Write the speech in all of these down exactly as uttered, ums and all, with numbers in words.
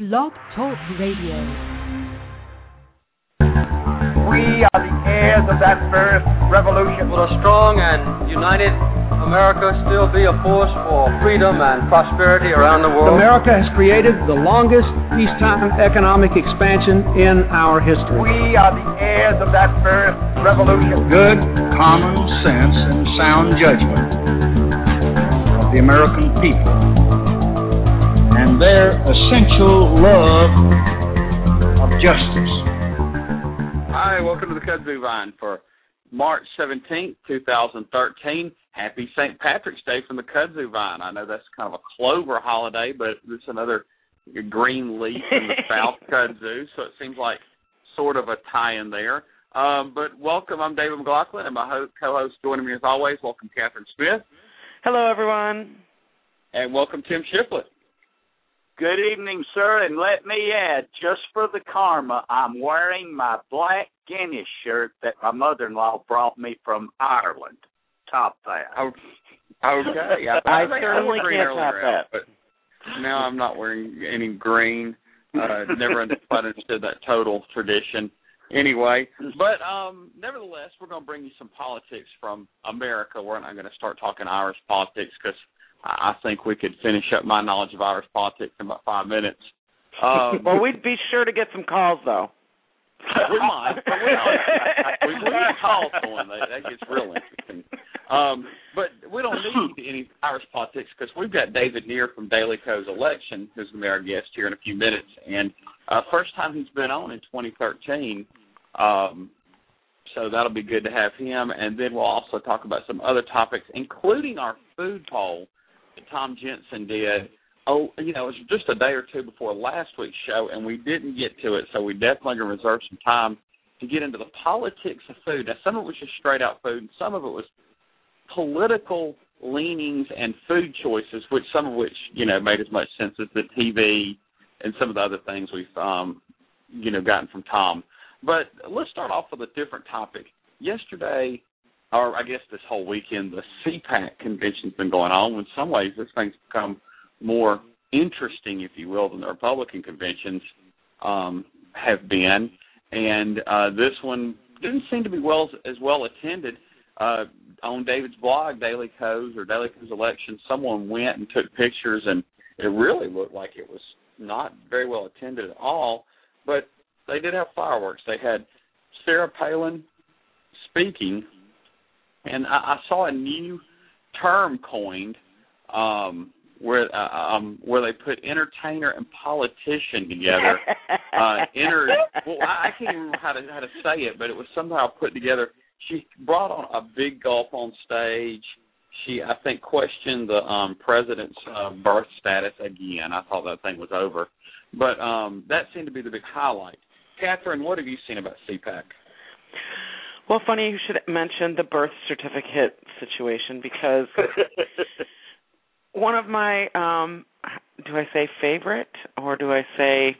Blog Talk Radio. We are the heirs of that first revolution. Will a strong and united America still be a force for freedom and prosperity around the world? America has created the longest peacetime economic expansion in our history. We are the heirs of that first revolution. Good common sense and sound judgment of the American people and their essential love of justice. Hi, welcome to the Kudzu Vine for March seventeenth, twenty thirteen. Happy Saint Patrick's Day from the Kudzu Vine. I know that's kind of a clover holiday, but it's another green leaf in the South Kudzu, so it seems like sort of a tie-in there. Um, but welcome, I'm David McLaughlin, and my ho- co-host joining me as always. Welcome, Catherine Smith. Hello, everyone. And welcome, Tim Shiplett. Good evening, sir, and let me add, just for the karma, I'm wearing my black Guinness shirt that my mother-in-law brought me from Ireland. Top that. Oh, okay. I, I, I certainly can't top that. But now I'm not wearing any green. Uh, never quite understood that total tradition. Anyway, but um, nevertheless, we're going to bring you some politics from America. We're not going to start talking Irish politics because I think we could finish up my knowledge of Irish politics in about five minutes. Um, well, we'd be sure to get some calls, though. We might. But we don't. We need calls going. That, that gets real interesting. Um, but we don't need any Irish politics because we've got David Neer from Daily Co's Election, who's going to be our guest here in a few minutes. And uh, first time he's been on in twenty thirteen. Um, so that'll be good to have him. And then we'll also talk about some other topics, including our food poll that Tom Jensen did. Oh, you know, it was just a day or two before last week's show, and we didn't get to it, so we definitely going to reserve some time to get into the politics of food. Now, some of it was just straight-out food, and some of it was political leanings and food choices, which some of which, you know, made as much sense as the T V and some of the other things we've, um, you know, gotten from Tom. But let's start off with a different topic. Yesterday, or I guess this whole weekend, the C PAC convention's been going on. In some ways, this thing's become more interesting, if you will, than the Republican conventions um, have been. And uh, this one didn't seem to be well as well attended. Uh, on David's blog, Daily Co's or Daily Co's Election, someone went and took pictures, and it really looked like it was not very well attended at all. But they did have fireworks. They had Sarah Palin speaking, and I, I saw a new term coined um, where uh, um, where they put entertainer and politician together. uh, enter, well, I, I can't even remember how to how to say it, but it was somehow put together. She brought on a big gulp on stage. She, I think, questioned the um, president's uh, birth status again. I thought that thing was over. But um, that seemed to be the big highlight. Catherine, what have you seen about C PAC? Well, funny you should mention the birth certificate situation because one of my, um, do I say favorite or do I say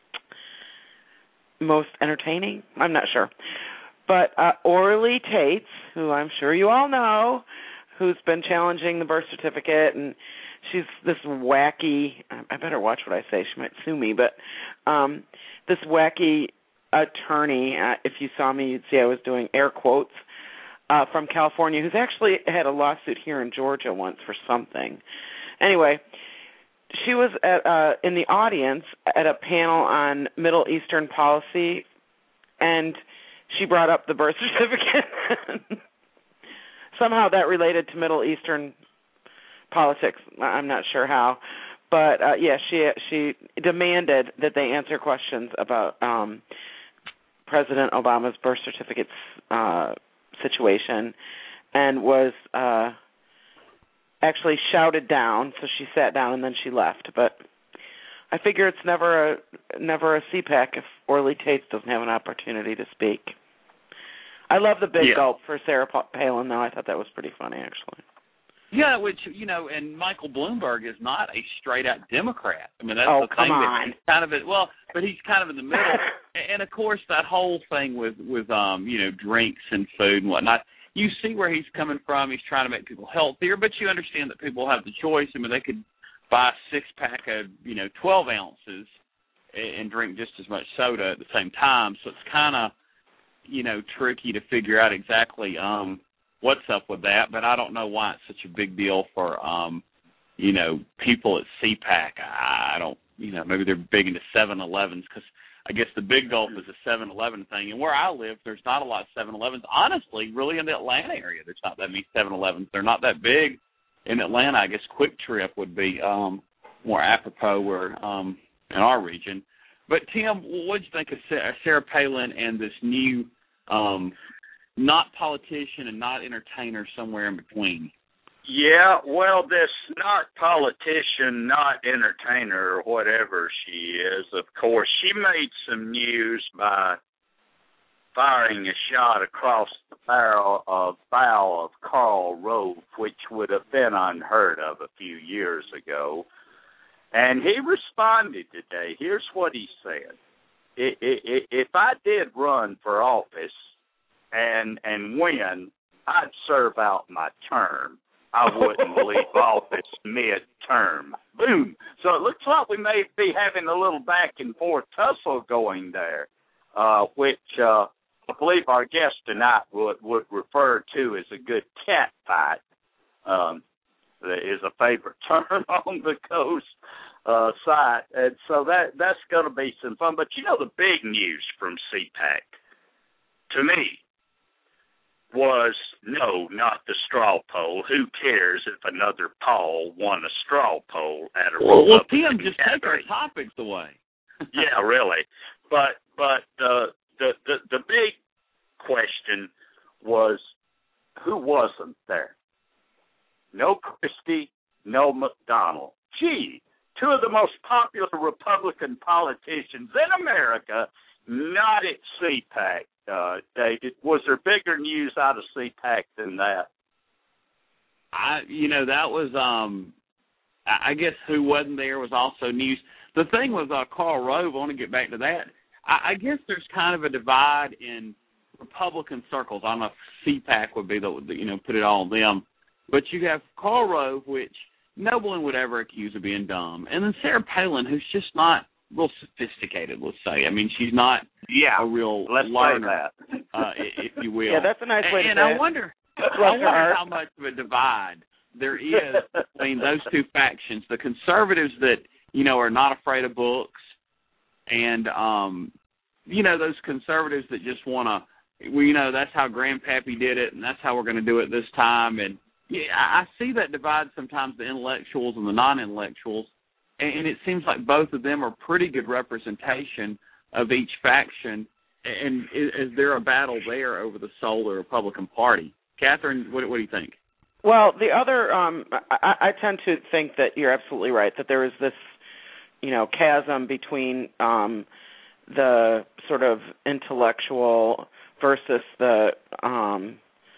most entertaining? I'm not sure. But uh, Orly Tates, who I'm sure you all know, who's been challenging the birth certificate, and she's this wacky, I better watch what I say, she might sue me, but um, this wacky attorney, uh, if you saw me, you'd see I was doing air quotes, uh, from California, who's actually had a lawsuit here in Georgia once for something. Anyway, she was at, uh, in the audience at a panel on Middle Eastern policy, and she brought up the birth certificate. Somehow that related to Middle Eastern politics. I'm not sure how. But, uh, yeah, she she demanded that they answer questions about um, President Obama's birth certificate uh, situation and was uh, actually shouted down. So she sat down and then she left. But I figure it's never a, never a C PAC if Orly Tates doesn't have an opportunity to speak. I love the big yeah. gulp for Sarah Palin, though. I thought that was pretty funny, actually. Yeah, which, you know, and Michael Bloomberg is not a straight-out Democrat. I mean, that's oh, the come thing on. that he's kind of, a, well, but he's kind of in the middle. And, of course, that whole thing with, with um, you know, drinks and food and whatnot, you see where he's coming from. He's trying to make people healthier, but you understand that people have the choice. I mean, they could buy a six-pack of, you know, twelve ounces and drink just as much soda at the same time. So it's kind of, you know, tricky to figure out exactly um, what's up with that. But I don't know why it's such a big deal for, um, you know, people at C PAC. I don't, you know, maybe they're big into seven elevens because I guess the Big Gulp is a seven eleven thing. And where I live, there's not a lot of seven elevens. Honestly, really in the Atlanta area, there's not that many seven elevens. They're not that big in Atlanta. I guess Quick Trip would be um, more apropos where um, in our region. But, Tim, what did you think of Sarah Palin and this new um, not politician and not entertainer somewhere in between? Yeah, well, this not politician, not entertainer, or whatever she is, of course, she made some news by firing a shot across the barrel of bow of Karl Rove, which would have been unheard of a few years ago. And he responded today. Here's what he said. If I did run for office and and win, I'd serve out my term. I wouldn't leave office mid-term. Boom. So it looks like we may be having a little back and forth tussle going there, uh, which uh, I believe our guest tonight would, would refer to as a good cat fight. Um, that is a favorite term on the coast uh, side. And so that that's going to be some fun. But, you know, the big news from C PAC, to me, was, no, not the straw poll. Who cares if another Paul won a straw poll at a Well, well Republican Tim, just gathering? take our topics away. Yeah, really. But but uh, the, the the big question was, who wasn't there? No Christie, no McDonnell. Gee, two of the most popular Republican politicians in America, not at C PAC. Uh, David, was there bigger news out of C PAC than that? I, you know, that was, um, I guess who wasn't there was also news. The thing with uh, Karl Rove, I want to get back to that. I, I guess there's kind of a divide in Republican circles. I don't know if C PAC would be the, you know, put it all on them. But you have Karl Rove, which no one would ever accuse of being dumb. And then Sarah Palin, who's just not real sophisticated, let's say. I mean, she's not yeah, a real let's learner, say that. uh, if you will. Yeah, that's a nice way and, to and say I it. wonder, I wonder how much of a divide there is between those two factions. The conservatives that, you know, are not afraid of books, and, um, you know, those conservatives that just want to, well, you know, that's how Grandpappy did it, and that's how we're going to do it this time. And yeah, I see that divide sometimes, the intellectuals and the non-intellectuals. And it seems like both of them are pretty good representation of each faction. And is there a battle there over the soul of the Republican Party? Catherine, what, what do you think? Well, the other, um, I, I tend to think that you're absolutely right, that there is this, you know, chasm between um, the sort of intellectual versus the, um,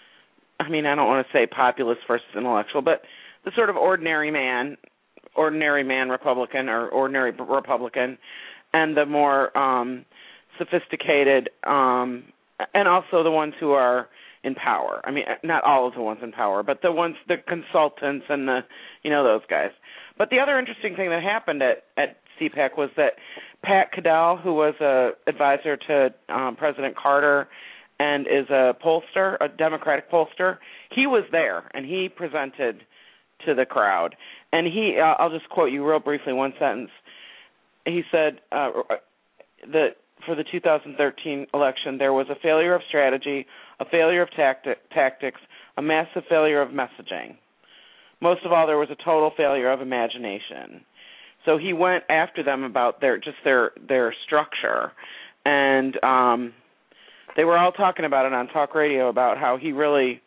I mean, I don't want to say populist versus intellectual, but the sort of ordinary man, ordinary man Republican or ordinary Republican, and the more um, sophisticated, um, and also the ones who are in power. I mean, not all of the ones in power, but the ones, the consultants and the, you know, those guys. But the other interesting thing that happened at, at C PAC was that Pat Caddell, who was a advisor to um, President Carter and is a pollster, a Democratic pollster, he was there, and he presented to the crowd. And he, uh, I'll just quote you real briefly, one sentence. He said uh, that for the two thousand thirteen election, there was a failure of strategy, a failure of tacti- tactics, a massive failure of messaging. Most of all, there was a total failure of imagination. So he went after them about their just their their structure, and um, they were all talking about it on talk radio about how he really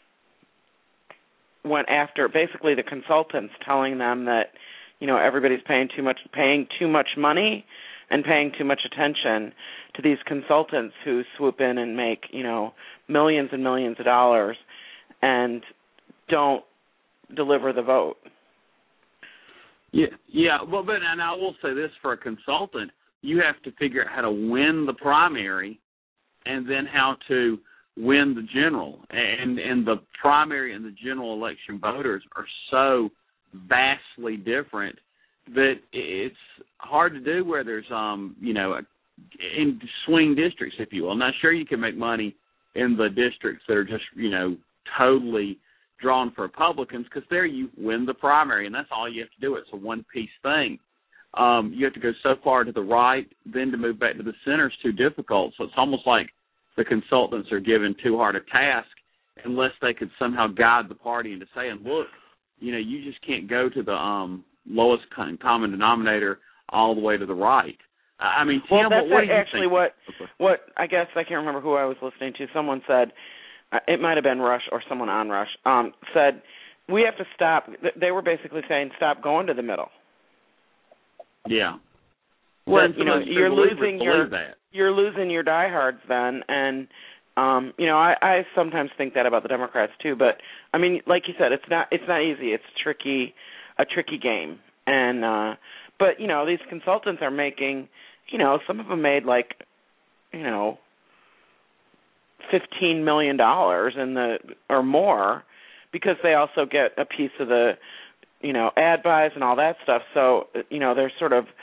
went after basically the consultants, telling them that, you know, everybody's paying too much, paying too much money and paying too much attention to these consultants who swoop in and make, you know, millions and millions of dollars and don't deliver the vote. Yeah, yeah. Well, but and I will say this, for a consultant, you have to figure out how to win the primary and then how to win the general. And and the primary and the general election voters are so vastly different that it's hard to do where there's, um, you know, in swing districts, if you will. I'm not sure you can make money in the districts that are just, you know, totally drawn for Republicans, because there you win the primary, and that's all you have to do. It's a one-piece thing. Um, you have to go so far to the right, then to move back to the center is too difficult. So it's almost like the consultants are given too hard a task unless they could somehow guide the party into saying, look, you know, you just can't go to the um, lowest common denominator all the way to the right. I mean, Tim, well, that's what, what do you actually think? what, what I guess I can't remember who I was listening to. Someone said, uh, it might have been Rush or someone on Rush, um, said, we have to stop. They were basically saying, stop going to the middle. Yeah. Well, that, you know, you're losing your that. you're losing your diehards then, and um, you know, I, I sometimes think that about the Democrats too. But I mean, like you said, it's not it's not easy. It's tricky, a tricky game, and uh, but you know, these consultants are making, you know, some of them made like, you know, fifteen million dollars in the or more, because they also get a piece of the, you know, ad buys and all that stuff. So, you know, they're sort of,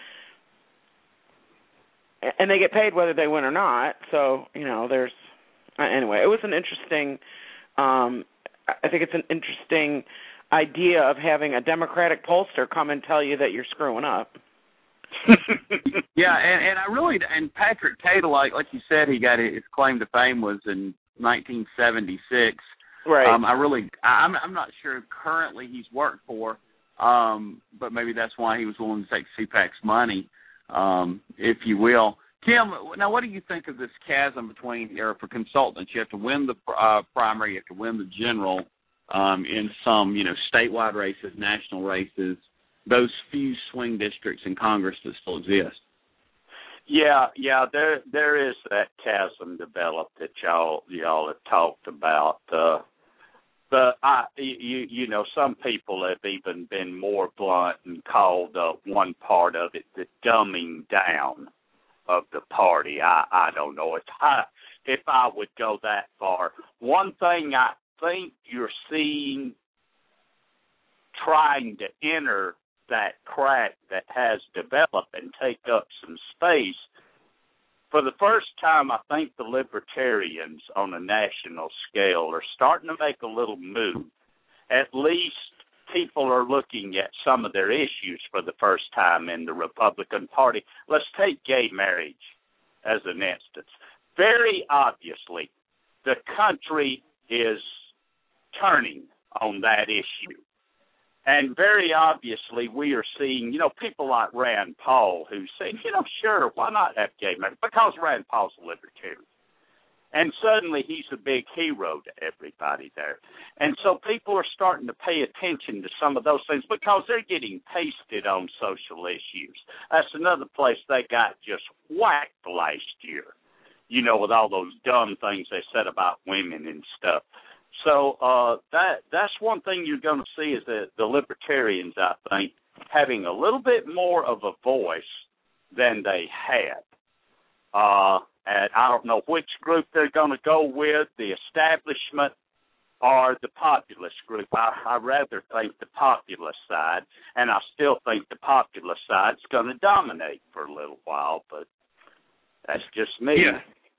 and they get paid whether they win or not. So, you know, there's, anyway, it was an interesting, um, I think it's an interesting idea of having a Democratic pollster come and tell you that you're screwing up. Yeah, and, and I really, and Patrick Tatum, like, like you said, he got his claim to fame was in nineteen seventy-six. Right. Um, I really, I'm, I'm not sure currently he's worked for, um, but maybe that's why he was willing to take C PAC's money, um, if you will. Tim, now what do you think of this chasm between, or for consultants, you have to win the uh, primary, you have to win the general um, in some, you know, statewide races, national races, those few swing districts in Congress that still exist? Yeah, yeah, there there is that chasm developed that y'all y'all have talked about. Uh, but I, you you know, some people have even been more blunt and called uh, one part of it the dumbing down of the party. I I don't know if I if I would go that far. One thing I think you're seeing trying to enter that crack that has developed and take up some space. For the first time, I think the libertarians on a national scale are starting to make a little move. At least people are looking at some of their issues for the first time in the Republican Party. Let's take gay marriage as an instance. Very obviously, the country is turning on that issue. And very obviously, we are seeing, you know, people like Rand Paul who say, you know, sure, why not have gay marriage? Because Rand Paul's a libertarian. And suddenly he's a big hero to everybody there. And so people are starting to pay attention to some of those things because they're getting pasted on social issues. That's another place they got just whacked last year, you know, with all those dumb things they said about women and stuff. So uh, that that's one thing you're going to see is that the libertarians, I think, having a little bit more of a voice than they had. Uh, and I don't know which group they're going to go with, the establishment or the populist group. I, I rather think the populist side, and I still think the populist side is going to dominate for a little while, but that's just me. Yeah.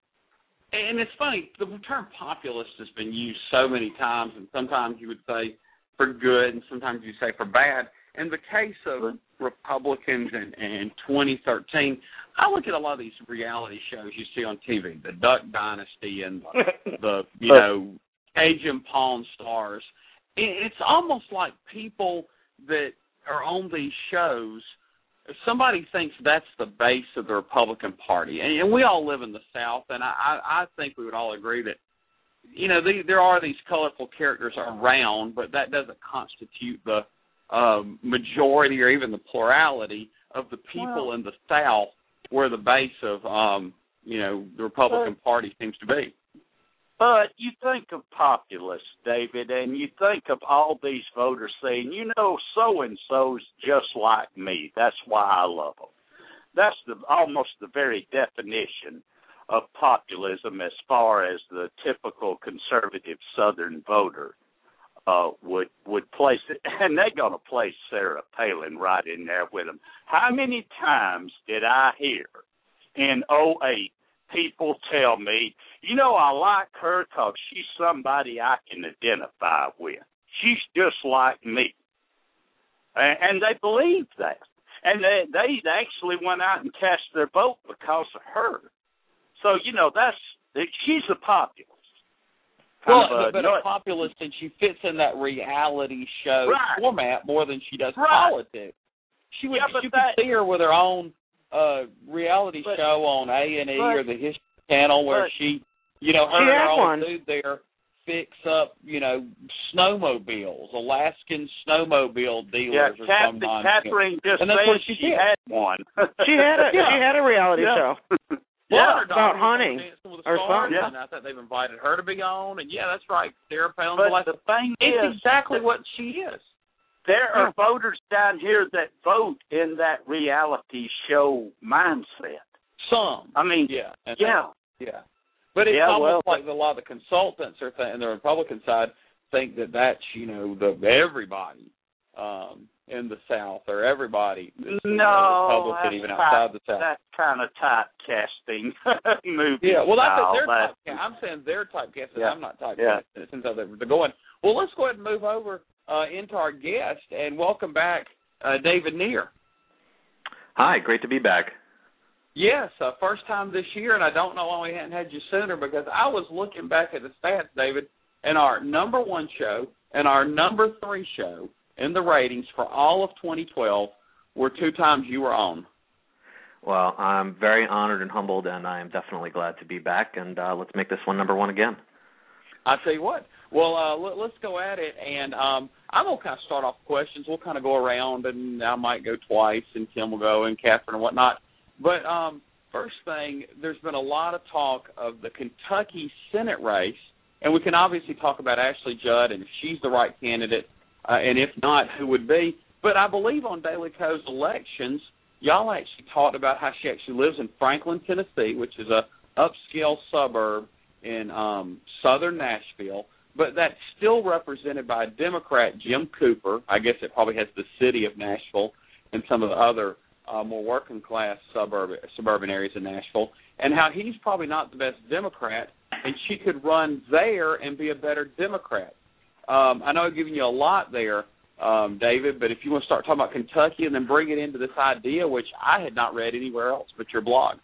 And it's funny, the term populist has been used so many times, and sometimes you would say for good, and sometimes you say for bad. In the case of Republicans in, in twenty thirteen, I look at a lot of these reality shows you see on T V, the Duck Dynasty and the, the you know, Cajun Pawn Stars. It's almost like people that are on these shows, if somebody thinks that's the base of the Republican Party, and, and we all live in the South, and I, I think we would all agree that, you know, the, there are these colorful characters around, but that doesn't constitute the um, majority or even the plurality of the people well, in the South where the base of, um, you know, the Republican but, Party seems to be. But you think of populists, David, and you think of all these voters saying, you know, so-and-so's just like me. That's why I love them. That's the, almost the very definition of populism as far as the typical conservative Southern voter uh, would would place it, and they're going to place Sarah Palin right in there with them. How many times did I hear in oh eight people tell me, you know, I like her because she's somebody I can identify with. She's just like me. And, and they believed that. And they, they actually went out and cast their vote because of her. So, you know, that's she's a populist. Well, Kind of a but nut. a populist, and she fits in that reality show Right. format more than she does Right. politics. She would, Yeah, but you that- could see her with her own uh, reality but, show on A and E but, or the History Channel where but, she, you know, her She and had her old one. dude there fix up, you know, snowmobiles, Alaskan snowmobile dealers Yeah, or Cap- some nonsense. Catherine just And that's said what she she did. had one. She had a Yeah. she had a reality Yeah. show. Yeah, her about daughter was on hunting Dancing with the or Stars, something. and I thought they've invited her to be on. And yeah, that's right, Sarah Palin. but the thing It's is, exactly what she is. there Yeah. are voters down here that vote in that reality show mindset. Some. I mean, Yeah. And yeah. Yeah. But it's Yeah, almost well, like a lot of the consultants are th- and the Republican side think that that's, you know, the everybody um, in the South or everybody that's you know, No, Republican that's even type, outside the South. that's kind of typecasting movie Yeah, well, that's style. their That's- typecast. I'm saying their typecast, and Yeah. I'm not typecasting Yeah. since they're they're going. Well, let's go ahead and move over uh, into our guest and welcome back uh, David Neer. Hi, great to be back. Yes, uh, first time this year, and I don't know why we hadn't had you sooner because I was looking back at the stats, David, and our number one show and our number three show in the ratings for all of twenty twelve were two times you were on. Well, I'm very honored and humbled, and I am definitely glad to be back, and uh, let's make this one number one again. I'll tell you what. Well, uh, let, let's go at it, and um, I'm going to kind of start off with questions. We'll kind of go around, and I might go twice, and Kim will go, and Catherine and whatnot. But um, first thing, there's been a lot of talk of the Kentucky Senate race, and we can obviously talk about Ashley Judd and if she's the right candidate, uh, and if not, who would be. But I believe on Daily Co's elections, y'all actually talked about how she actually lives in Franklin, Tennessee, which is a upscale suburb in um, southern Nashville, but that's still represented by a Democrat, Jim Cooper. I guess it probably has the city of Nashville and some of the other uh, more working-class suburb, suburban areas in Nashville, and how he's probably not the best Democrat, and she could run there and be a better Democrat. Um, I know I've given you a lot there, um, David, but if you want to start talking about Kentucky and then bring it into this idea, which I had not read anywhere else but your blog.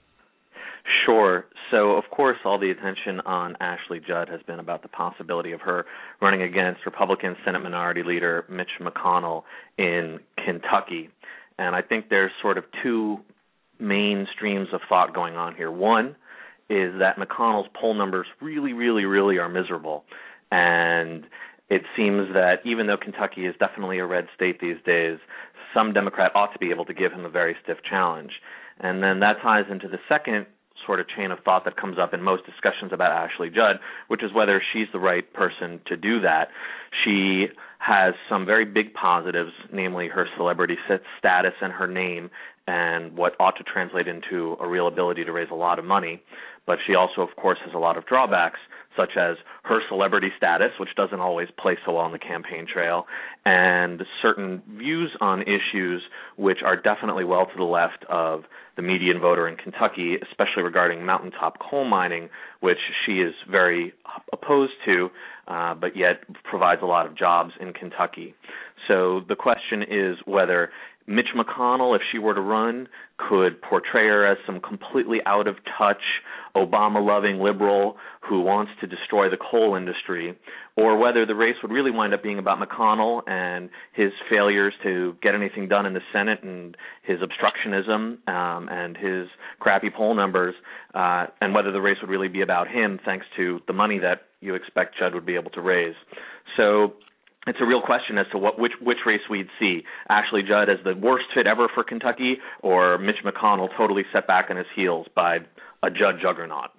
Sure. So, of course, all the attention on Ashley Judd has been about the possibility of her running against Republican Senate Minority Leader Mitch McConnell in Kentucky. And I think there's sort of two main streams of thought going on here. One is that McConnell's poll numbers really, really, really are miserable. And it seems that even though Kentucky is definitely a red state these days, some Democrat ought to be able to give him a very stiff challenge. And then that ties into the second sort of chain of thought that comes up in most discussions about Ashley Judd, which is whether she's the right person to do that. She has some very big positives, namely her celebrity status and her name, and what ought to translate into a real ability to raise a lot of money. But she also, of course, has a lot of drawbacks, such as her celebrity status, which doesn't always play so well on the campaign trail, and certain views on issues which are definitely well to the left of the median voter in Kentucky, especially regarding mountaintop coal mining, which she is very opposed to, uh, but yet provides a lot of jobs in Kentucky. So the question is whether Mitch McConnell, if she were to run, could portray her as some completely out-of-touch, Obama-loving liberal who wants to destroy the coal industry, or whether the race would really wind up being about McConnell and his failures to get anything done in the Senate and his obstructionism um, and his crappy poll numbers, uh, and whether the race would really be about him thanks to the money that you expect Judd would be able to raise. So it's a real question as to what which which race we'd see. Ashley Judd as the worst fit ever for Kentucky, or Mitch McConnell totally set back on his heels by a Judd juggernaut.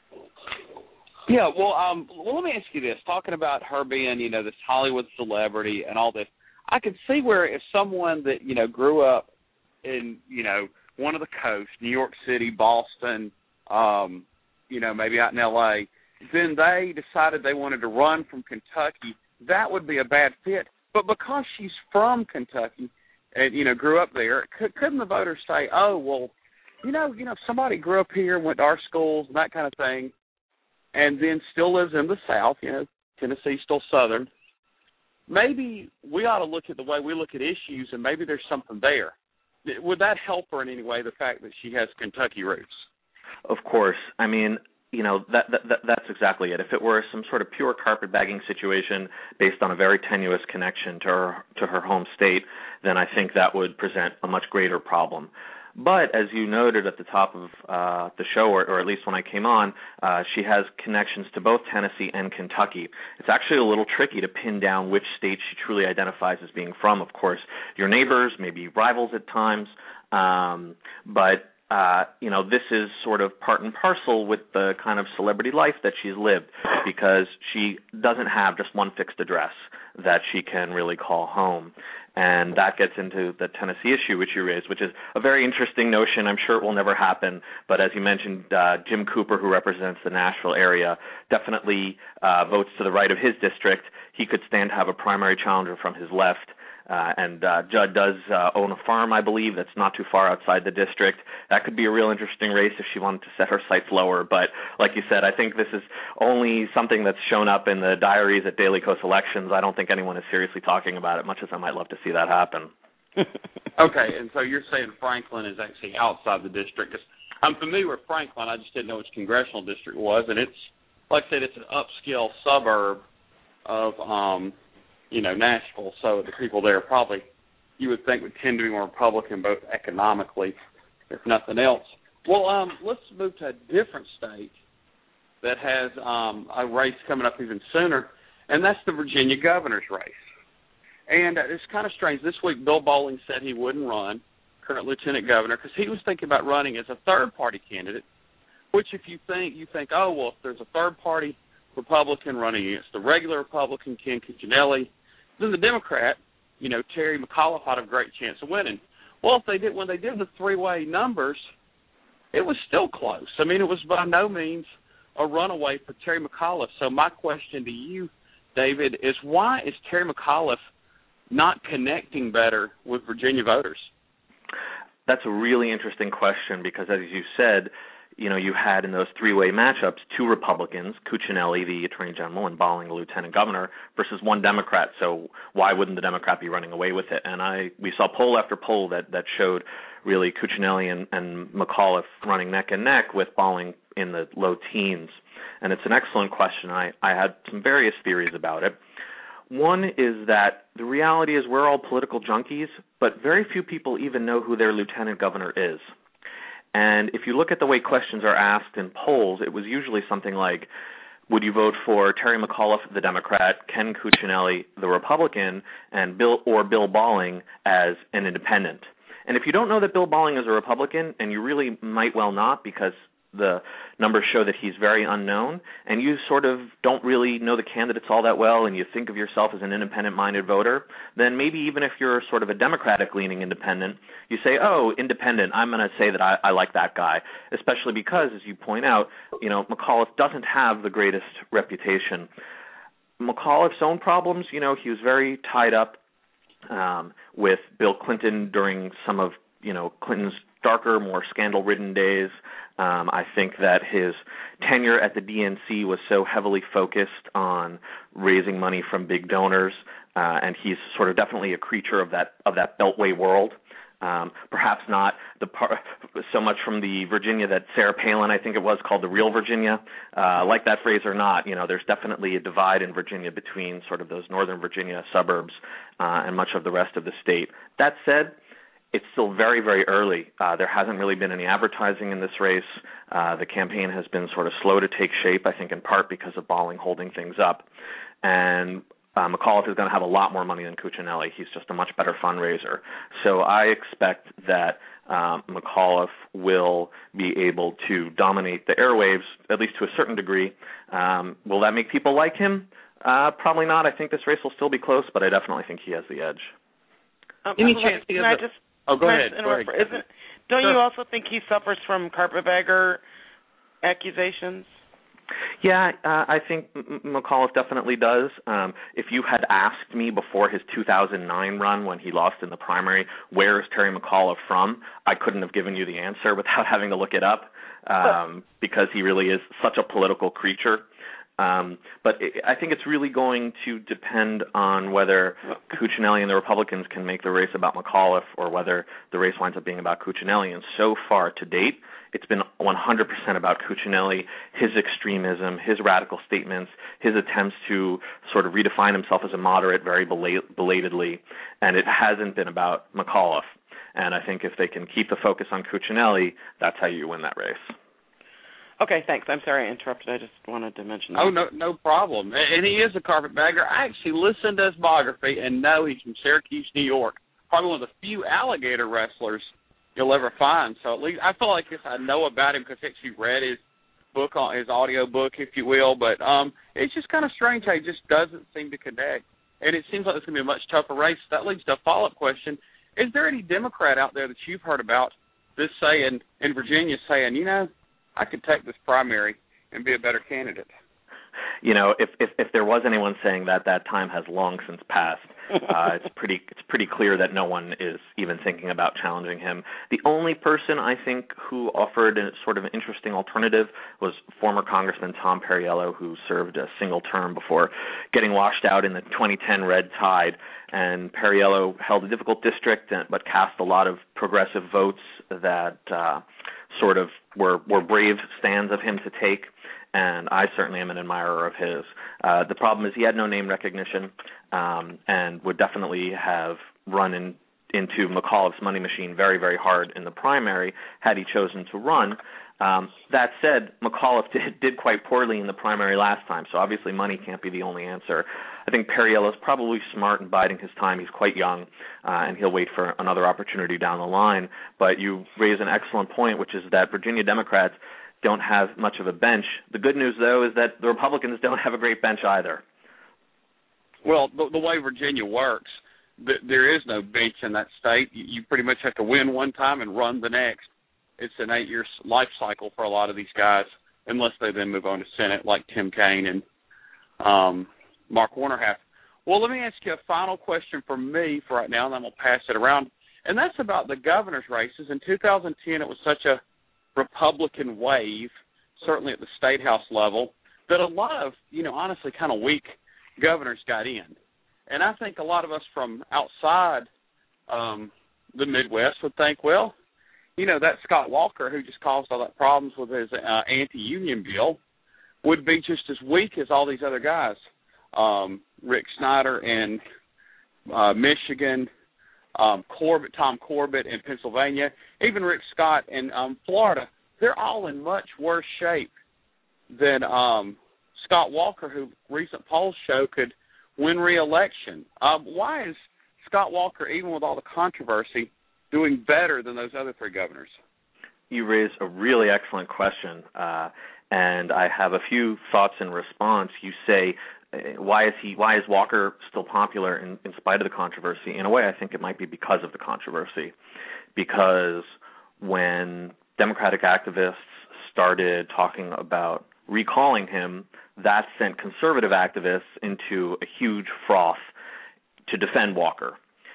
Yeah, well, um, well, let me ask you this. Talking about her being, you know, this Hollywood celebrity and all this, I could see where if someone that, you know, grew up in, you know, one of the coasts, New York City, Boston, um, you know, maybe out in L A, then they decided they wanted to run from Kentucky, that would be a bad fit. But because she's from Kentucky and, you know, grew up there, could, couldn't the voters say, oh, well, you know, you know, if somebody grew up here, went to our schools and that kind of thing, and then still lives in the South, you know, Tennessee's still Southern, maybe we ought to look at the way we look at issues, and maybe there's something there. Would that help her in any way, the fact that she has Kentucky roots? Of course. I mean, you know, that, that, that that's exactly it. If it were some sort of pure carpetbagging situation based on a very tenuous connection to her, to her home state, then I think that would present a much greater problem. But as you noted at the top of uh, the show, or, or at least when I came on, uh, she has connections to both Tennessee and Kentucky. It's actually a little tricky to pin down which state she truly identifies as being from. Of course, your neighbors, maybe rivals at times, um, but Uh, you know, this is sort of part and parcel with the kind of celebrity life that she's lived, because she doesn't have just one fixed address that she can really call home. And that gets into the Tennessee issue which you raised, which is a very interesting notion. I'm sure it will never happen, but as you mentioned, uh, Jim Cooper, who represents the Nashville area, definitely uh, votes to the right of his district. He could stand to have a primary challenger from his left. Uh, and uh, Judd does uh, own a farm, I believe, that's not too far outside the district. That could be a real interesting race if she wanted to set her sights lower. But like you said, I think this is only something that's shown up in the diaries at Daily Kos Elections. I don't think anyone is seriously talking about it, much as I might love to see that happen. Okay, and so you're saying Franklin is actually outside the district. I'm familiar with Franklin. I just didn't know which congressional district it was. And it's, like I said, it's an upscale suburb of um, – you know, Nashville, so the people there probably, you would think, would tend to be more Republican, both economically, if nothing else. Well, um, let's move to a different state that has um, a race coming up even sooner, and that's the Virginia governor's race. And uh, it's kind of strange. This week, Bill Bolling said he wouldn't run, current lieutenant governor, because he was thinking about running as a third-party candidate, which if you think, you think, oh, well, if there's a third-party Republican running against the regular Republican, Ken Cuccinelli, then the Democrat, you know, Terry McAuliffe had a great chance of winning. Well, if they did, when they did the three-way numbers, it was still close. I mean, it was by no means a runaway for Terry McAuliffe. So my question to you, David, is why is Terry McAuliffe not connecting better with Virginia voters? That's a really interesting question because, as you said, you know, you had in those three-way matchups two Republicans, Cuccinelli, the Attorney General, and Bolling, the Lieutenant Governor, versus one Democrat. So why wouldn't the Democrat be running away with it? And I we saw poll after poll that, that showed really Cuccinelli and, and McAuliffe running neck and neck with Bolling in the low teens. And it's an excellent question. I, I had some various theories about it. One is that the reality is we're all political junkies, but very few people even know who their lieutenant governor is. And if you look at the way questions are asked in polls, it was usually something like, would you vote for Terry McAuliffe, the Democrat, Ken Cuccinelli, the Republican, and Bill or Bill Bolling as an independent? And if you don't know that Bill Bolling is a Republican, and you really might well not because the numbers show that he's very unknown, and you sort of don't really know the candidates all that well, and you think of yourself as an independent-minded voter, then maybe even if you're sort of a Democratic-leaning independent, you say, oh, independent, I'm going to say that I, I like that guy, especially because, as you point out, you know, McAuliffe doesn't have the greatest reputation. McAuliffe's own problems, you know, he was very tied up um, with Bill Clinton during some of, you know, Clinton's darker, more scandal-ridden days. Um, I think that his tenure at the D N C was so heavily focused on raising money from big donors, uh, and he's sort of definitely a creature of that of that Beltway world. Um, perhaps not the par- so much from the Virginia that Sarah Palin, I think it was, called the real Virginia. Uh, like that phrase or not, you know, there's definitely a divide in Virginia between sort of those northern Virginia suburbs uh, and much of the rest of the state. That said, it's still very, very early. Uh, there hasn't really been any advertising in this race. Uh, the campaign has been sort of slow to take shape, I think in part because of Bolling holding things up. And uh, McAuliffe is going to have a lot more money than Cuccinelli. He's just a much better fundraiser. So I expect that um, McAuliffe will be able to dominate the airwaves, at least to a certain degree. Um, will that make people like him? Uh, probably not. I think this race will still be close, but I definitely think he has the edge. Um, Any can chance he has I a- just Oh, go ahead. Go go ahead. Isn't, don't sure. you also think he suffers from carpetbagger accusations? Yeah, uh, I think M- McAuliffe definitely does. Um, if you had asked me before his two thousand nine run when he lost in the primary, where is Terry McAuliffe from, I couldn't have given you the answer without having to look it up um, because he really is such a political creature. Um, but it, I think it's really going to depend on whether Cuccinelli and the Republicans can make the race about McAuliffe or whether the race winds up being about Cuccinelli. And so far to date, it's been one hundred percent about Cuccinelli, his extremism, his radical statements, his attempts to sort of redefine himself as a moderate very belate- belatedly, and it hasn't been about McAuliffe. And I think if they can keep the focus on Cuccinelli, that's how you win that race. Okay, thanks. I'm sorry I interrupted. I just wanted to mention that. Oh, no no problem. And he is a carpetbagger. I actually listened to his biography and know he's from Syracuse, New York. Probably one of the few alligator wrestlers you'll ever find. So at least I feel like this, I know about him because I actually read his book, on his audio book, if you will. But um, it's just kind of strange how he just doesn't seem to connect. And it seems like it's going to be a much tougher race. That leads to a follow-up question. Is there any Democrat out there that you've heard about this saying, in Virginia, saying, you know, I could take this primary and be a better candidate? You know, if, if if there was anyone saying that, that time has long since passed. Uh, it's pretty it's pretty clear that no one is even thinking about challenging him. The only person I think who offered a sort of an interesting alternative was former Congressman Tom Perriello, who served a single term before getting washed out in the twenty ten red tide. And Perriello held a difficult district, but cast a lot of progressive votes that uh, sort of were were brave stands of him to take. And I certainly am an admirer of his. Uh, the problem is he had no name recognition um, and would definitely have run in, into McAuliffe's money machine very, very hard in the primary had he chosen to run. Um, that said, McAuliffe did, did quite poorly in the primary last time, so obviously money can't be the only answer. I think Perriello is probably smart in biding his time. He's quite young, uh, and he'll wait for another opportunity down the line. But you raise an excellent point, which is that Virginia Democrats don't have much of a bench. The good news, though, is that the Republicans don't have a great bench either. Well, the, the way Virginia works, th- there is no bench in that state. You, you pretty much have to win one time and run the next. It's an eight-year life cycle for a lot of these guys, unless they then move on to Senate like Tim Kaine and um, Mark Warner have. Well, let me ask you a final question for me for right now, and then we'll pass it around. And that's about the governor's races. In two thousand ten, it was such a Republican wave, certainly at the state house level, that a lot of, you know, honestly kind of weak governors got in. And I think a lot of us from outside um, the Midwest would think, well, you know, that Scott Walker, who just caused all that problems with his uh, anti-union bill, would be just as weak as all these other guys. Um, Rick Snyder in uh, Michigan, Um, Corbett, Tom Corbett in Pennsylvania, even Rick Scott in um, Florida, they're all in much worse shape than um, Scott Walker, who recent polls show could win re-election. Um, why is Scott Walker, even with all the controversy, doing better than those other three governors? You raise a really excellent question, uh, and I have a few thoughts in response. You say, Why is he? Why is Walker still popular in, in spite of the controversy? In a way, I think it might be because of the controversy. Because when Democratic activists started talking about recalling him, that sent conservative activists into a huge froth to defend Walker.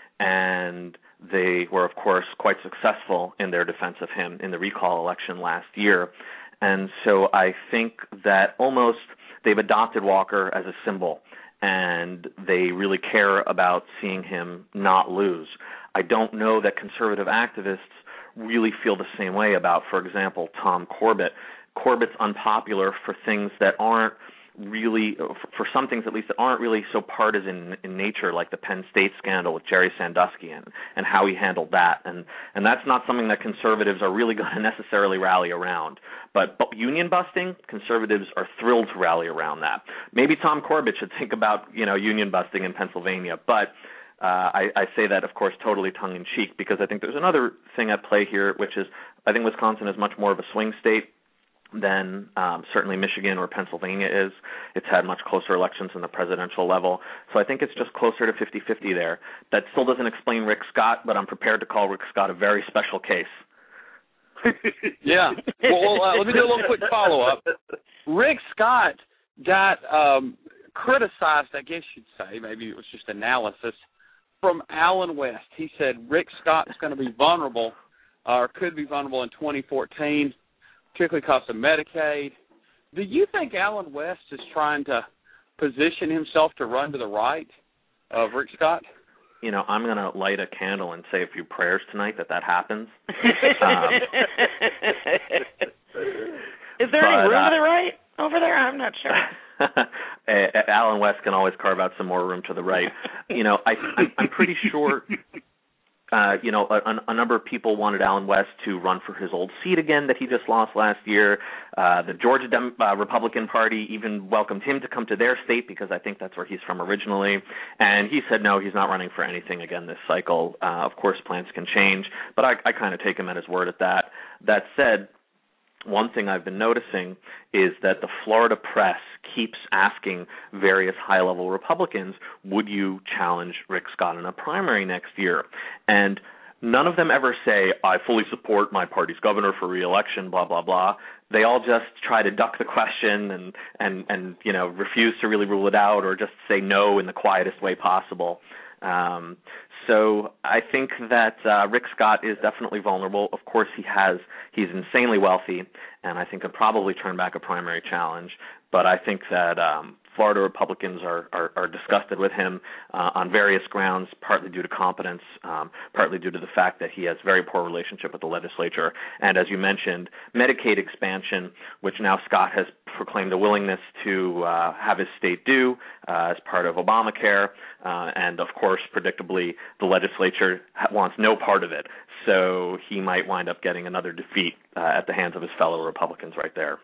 And they were, of course, quite successful in their defense of him in the recall election last year. And so I think that almost they've adopted Walker as a symbol, and they really care about seeing him not lose. I don't know that conservative activists really feel the same way about, for example, Tom Corbett. Corbett's unpopular for things that aren't really, for some things at least, that aren't really so partisan in nature, like the Penn State scandal with Jerry Sandusky and, and how he handled that. And, and that's not something that conservatives are really going to necessarily rally around. But, but union busting, conservatives are thrilled to rally around that. Maybe Tom Corbett should think about, you know, union busting in Pennsylvania. But uh, I, I say that, of course, totally tongue-in-cheek, because I think there's another thing at play here, which is I think Wisconsin is much more of a swing state than um, certainly Michigan or Pennsylvania is. It's had much closer elections in the presidential level. So I think it's just closer to fifty-fifty there. That still doesn't explain Rick Scott, but I'm prepared to call Rick Scott a very special case. Yeah. Well, uh, let me do a little quick follow-up. Rick Scott Scott got um, criticized, I guess you'd say, maybe it was just analysis, from Allen West. He said Rick Scott's going to be vulnerable, or could be vulnerable in twenty fourteen, particularly because of Medicaid. Do you think Allen West is trying to position himself to run to the right of Rick Scott? You know, I'm going to light a candle and say a few prayers tonight that that happens. um, Is there but, any room uh, to the right over there? I'm not sure. Allen West can always carve out some more room to the right. You know, I, I'm, I'm pretty sure, uh, you know, a, a number of people wanted Allen West to run for his old seat again that he just lost last year. Uh, the Georgia Dem- uh, Republican Party even welcomed him to come to their state because I think that's where he's from originally. And he said, no, he's not running for anything again this cycle. Uh, of course, plans can change, but I, I kind of take him at his word at that. That said, one thing I've been noticing is that the Florida press keeps asking various high-level Republicans, would you challenge Rick Scott in a primary next year? And none of them ever say, I fully support my party's governor for re-election, blah, blah, blah. They all just try to duck the question and, and, and you know, refuse to really rule it out or just say no in the quietest way possible. Um, so I think that uh, Rick Scott is definitely vulnerable. Of course, he has he's insanely wealthy, and I think could probably turn back a primary challenge. But I think that um, Florida Republicans are, are, are disgusted with him uh, on various grounds, partly due to competence, um, partly due to the fact that he has very poor relationship with the legislature. And as you mentioned, Medicaid expansion, which now Scott has proclaimed a willingness to uh, have his state do uh, as part of Obamacare. Uh, and, of course, predictably, the legislature wants no part of it. So he might wind up getting another defeat uh, at the hands of his fellow Republicans right there.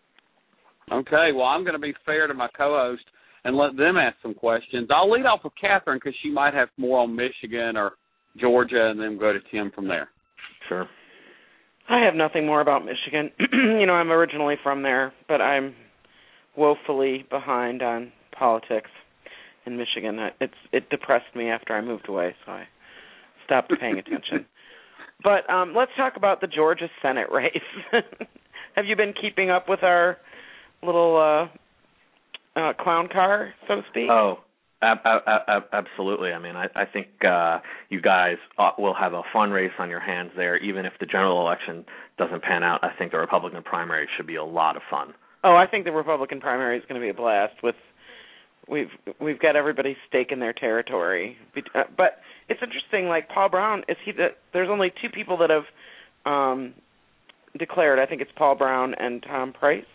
Okay, well, I'm going to be fair to my co-host and let them ask some questions. I'll lead off with Catherine because she might have more on Michigan or Georgia, and then go to Tim from there. Sure. I have nothing more about Michigan. You know, I'm originally from there, but I'm woefully behind on politics in Michigan. It's it depressed me after I moved away, so I stopped paying attention. But um, let's talk about the Georgia Senate race. Have you been keeping up with our little uh, uh, clown car, so to speak? Oh, ab- ab- ab- absolutely. I mean, I, I think uh, you guys will have a fun race on your hands there. Even if the general election doesn't pan out, I think the Republican primary should be a lot of fun. Oh, I think the Republican primary is going to be a blast. With we've we've got everybody staking their territory. But it's interesting. Like Paul Brown, is he? The, there's only two people that have um, declared. I think it's Paul Brown and Tom Price.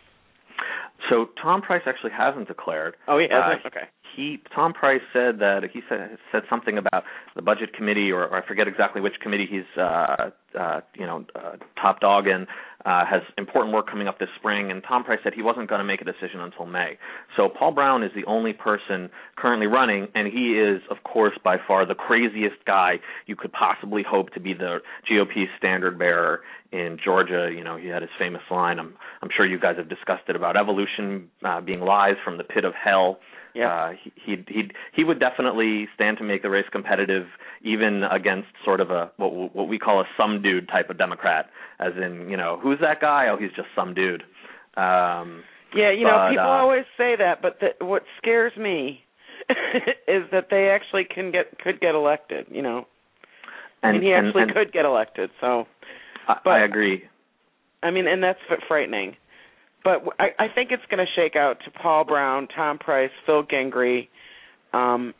So Tom Price actually hasn't declared. Oh, he hasn't? Uh, okay. He Tom Price said that he said said something about the budget committee, or, or I forget exactly which committee he's uh, uh, you know uh, top dog in, uh, has important work coming up this spring. And Tom Price said he wasn't going to make a decision until May. So Paul Brown is the only person currently running, and he is, of course, by far the craziest guy you could possibly hope to be the G O P standard bearer in Georgia. You know, he had his famous line. I'm I'm sure you guys have discussed it about evolution uh, being lies from the pit of hell. Yeah. Uh, he he he he would definitely stand to make the race competitive, even against sort of a what what we call a some dude type of Democrat, as in, you know, who's that guy? Oh, he's just some dude. Um, yeah, you but, know, people uh, always say that, but the, what scares me is that they actually can get could get elected. You know, and, and he actually and, and could get elected. So, I, but, I agree. I mean, and that's frightening. But I, I think it's going to shake out to Paul Brown, Tom Price, Phil Gingrey, um,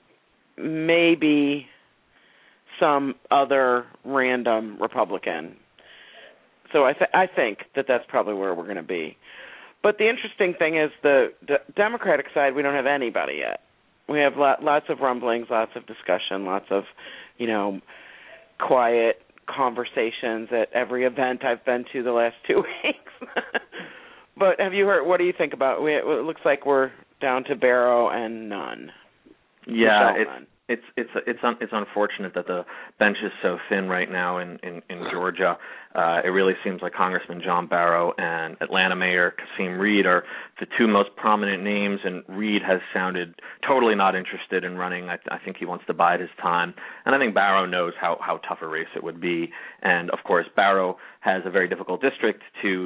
maybe some other random Republican. So I, th- I think that that's probably where we're going to be. But the interesting thing is the, the Democratic side, we don't have anybody yet. We have lot, lots of rumblings, lots of discussion, lots of, you know, quiet conversations at every event I've been to the last two weeks. But have you heard? What do you think about? We, it looks like we're down to Barrow and none. Yeah, Michelle it's none. it's it's it's un, it's unfortunate that the bench is so thin right now in in, in Georgia. Uh, it really seems like Congressman John Barrow and Atlanta Mayor Kasim Reed are the two most prominent names, and Reed has sounded totally not interested in running. I, I think he wants to bide his time, and I think Barrow knows how how tough a race it would be. And of course, Barrow has a very difficult district to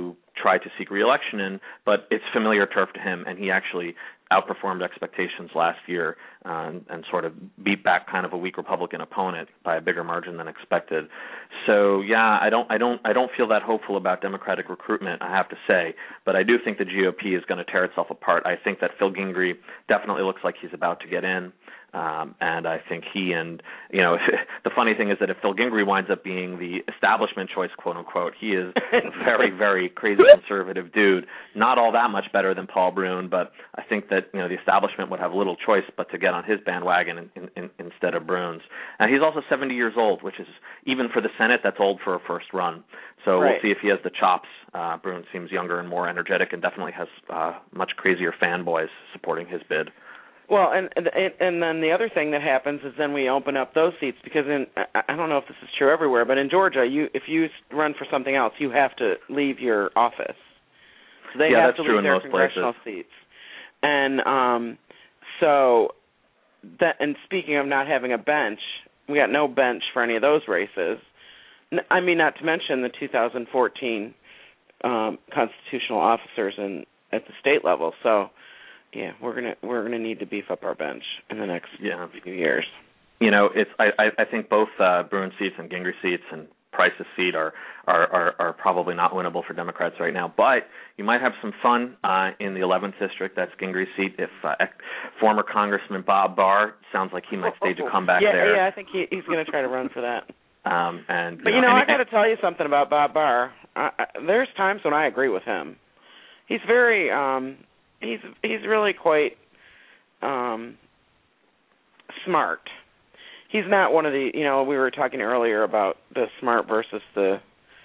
try to seek re-election in, but it's familiar turf to him, and he actually outperformed expectations last year uh, and, and sort of beat back kind of a weak Republican opponent by a bigger margin than expected. So yeah, I don't, I don't, I don't feel that hopeful about Democratic recruitment, I have to say, but I do think the G O P is going to tear itself apart. I think that Phil Gingrey definitely looks like he's about to get in. Um, and I think he and, you know, the funny thing is that if Phil Gingrey winds up being the establishment choice, quote unquote, he is a very, very crazy conservative dude. Not all that much better than Paul Brune, but I think that, you know, the establishment would have little choice but to get on his bandwagon in, in, in, instead of Brune's. And he's also seventy years old, which is, even for the Senate, that's old for a first run. So right. We'll see if he has the chops. Uh, Brune seems younger and more energetic and definitely has uh, much crazier fanboys supporting his bid. Well, and, and and then the other thing that happens is then we open up those seats because in I don't know if this is true everywhere, but in Georgia, you if you run for something else, you have to leave your office. So they yeah, have to leave their congressional places. seats. And um, so that and speaking of not having a bench, we got no bench for any of those races. I mean, not to mention the two thousand fourteen um, constitutional officers in at the state level. So. Yeah, we're gonna we're gonna need to beef up our bench in the next yeah. few years. You know, it's I I think both uh, Brune seats and Gingrey seats and Price's seat are, are are are probably not winnable for Democrats right now. But you might have some fun uh, in the eleventh district. That's Gingrey's seat. If uh, former Congressman Bob Barr sounds like he might stage a comeback yeah, there. Yeah, I think he, he's going to try to run for that. Um, and but you know, know I got to tell you something about Bob Barr. I, I, there's times when I agree with him. He's very um, he's he's really quite. Um, smart. He's not one of the, you know, we were talking earlier about the smart versus the,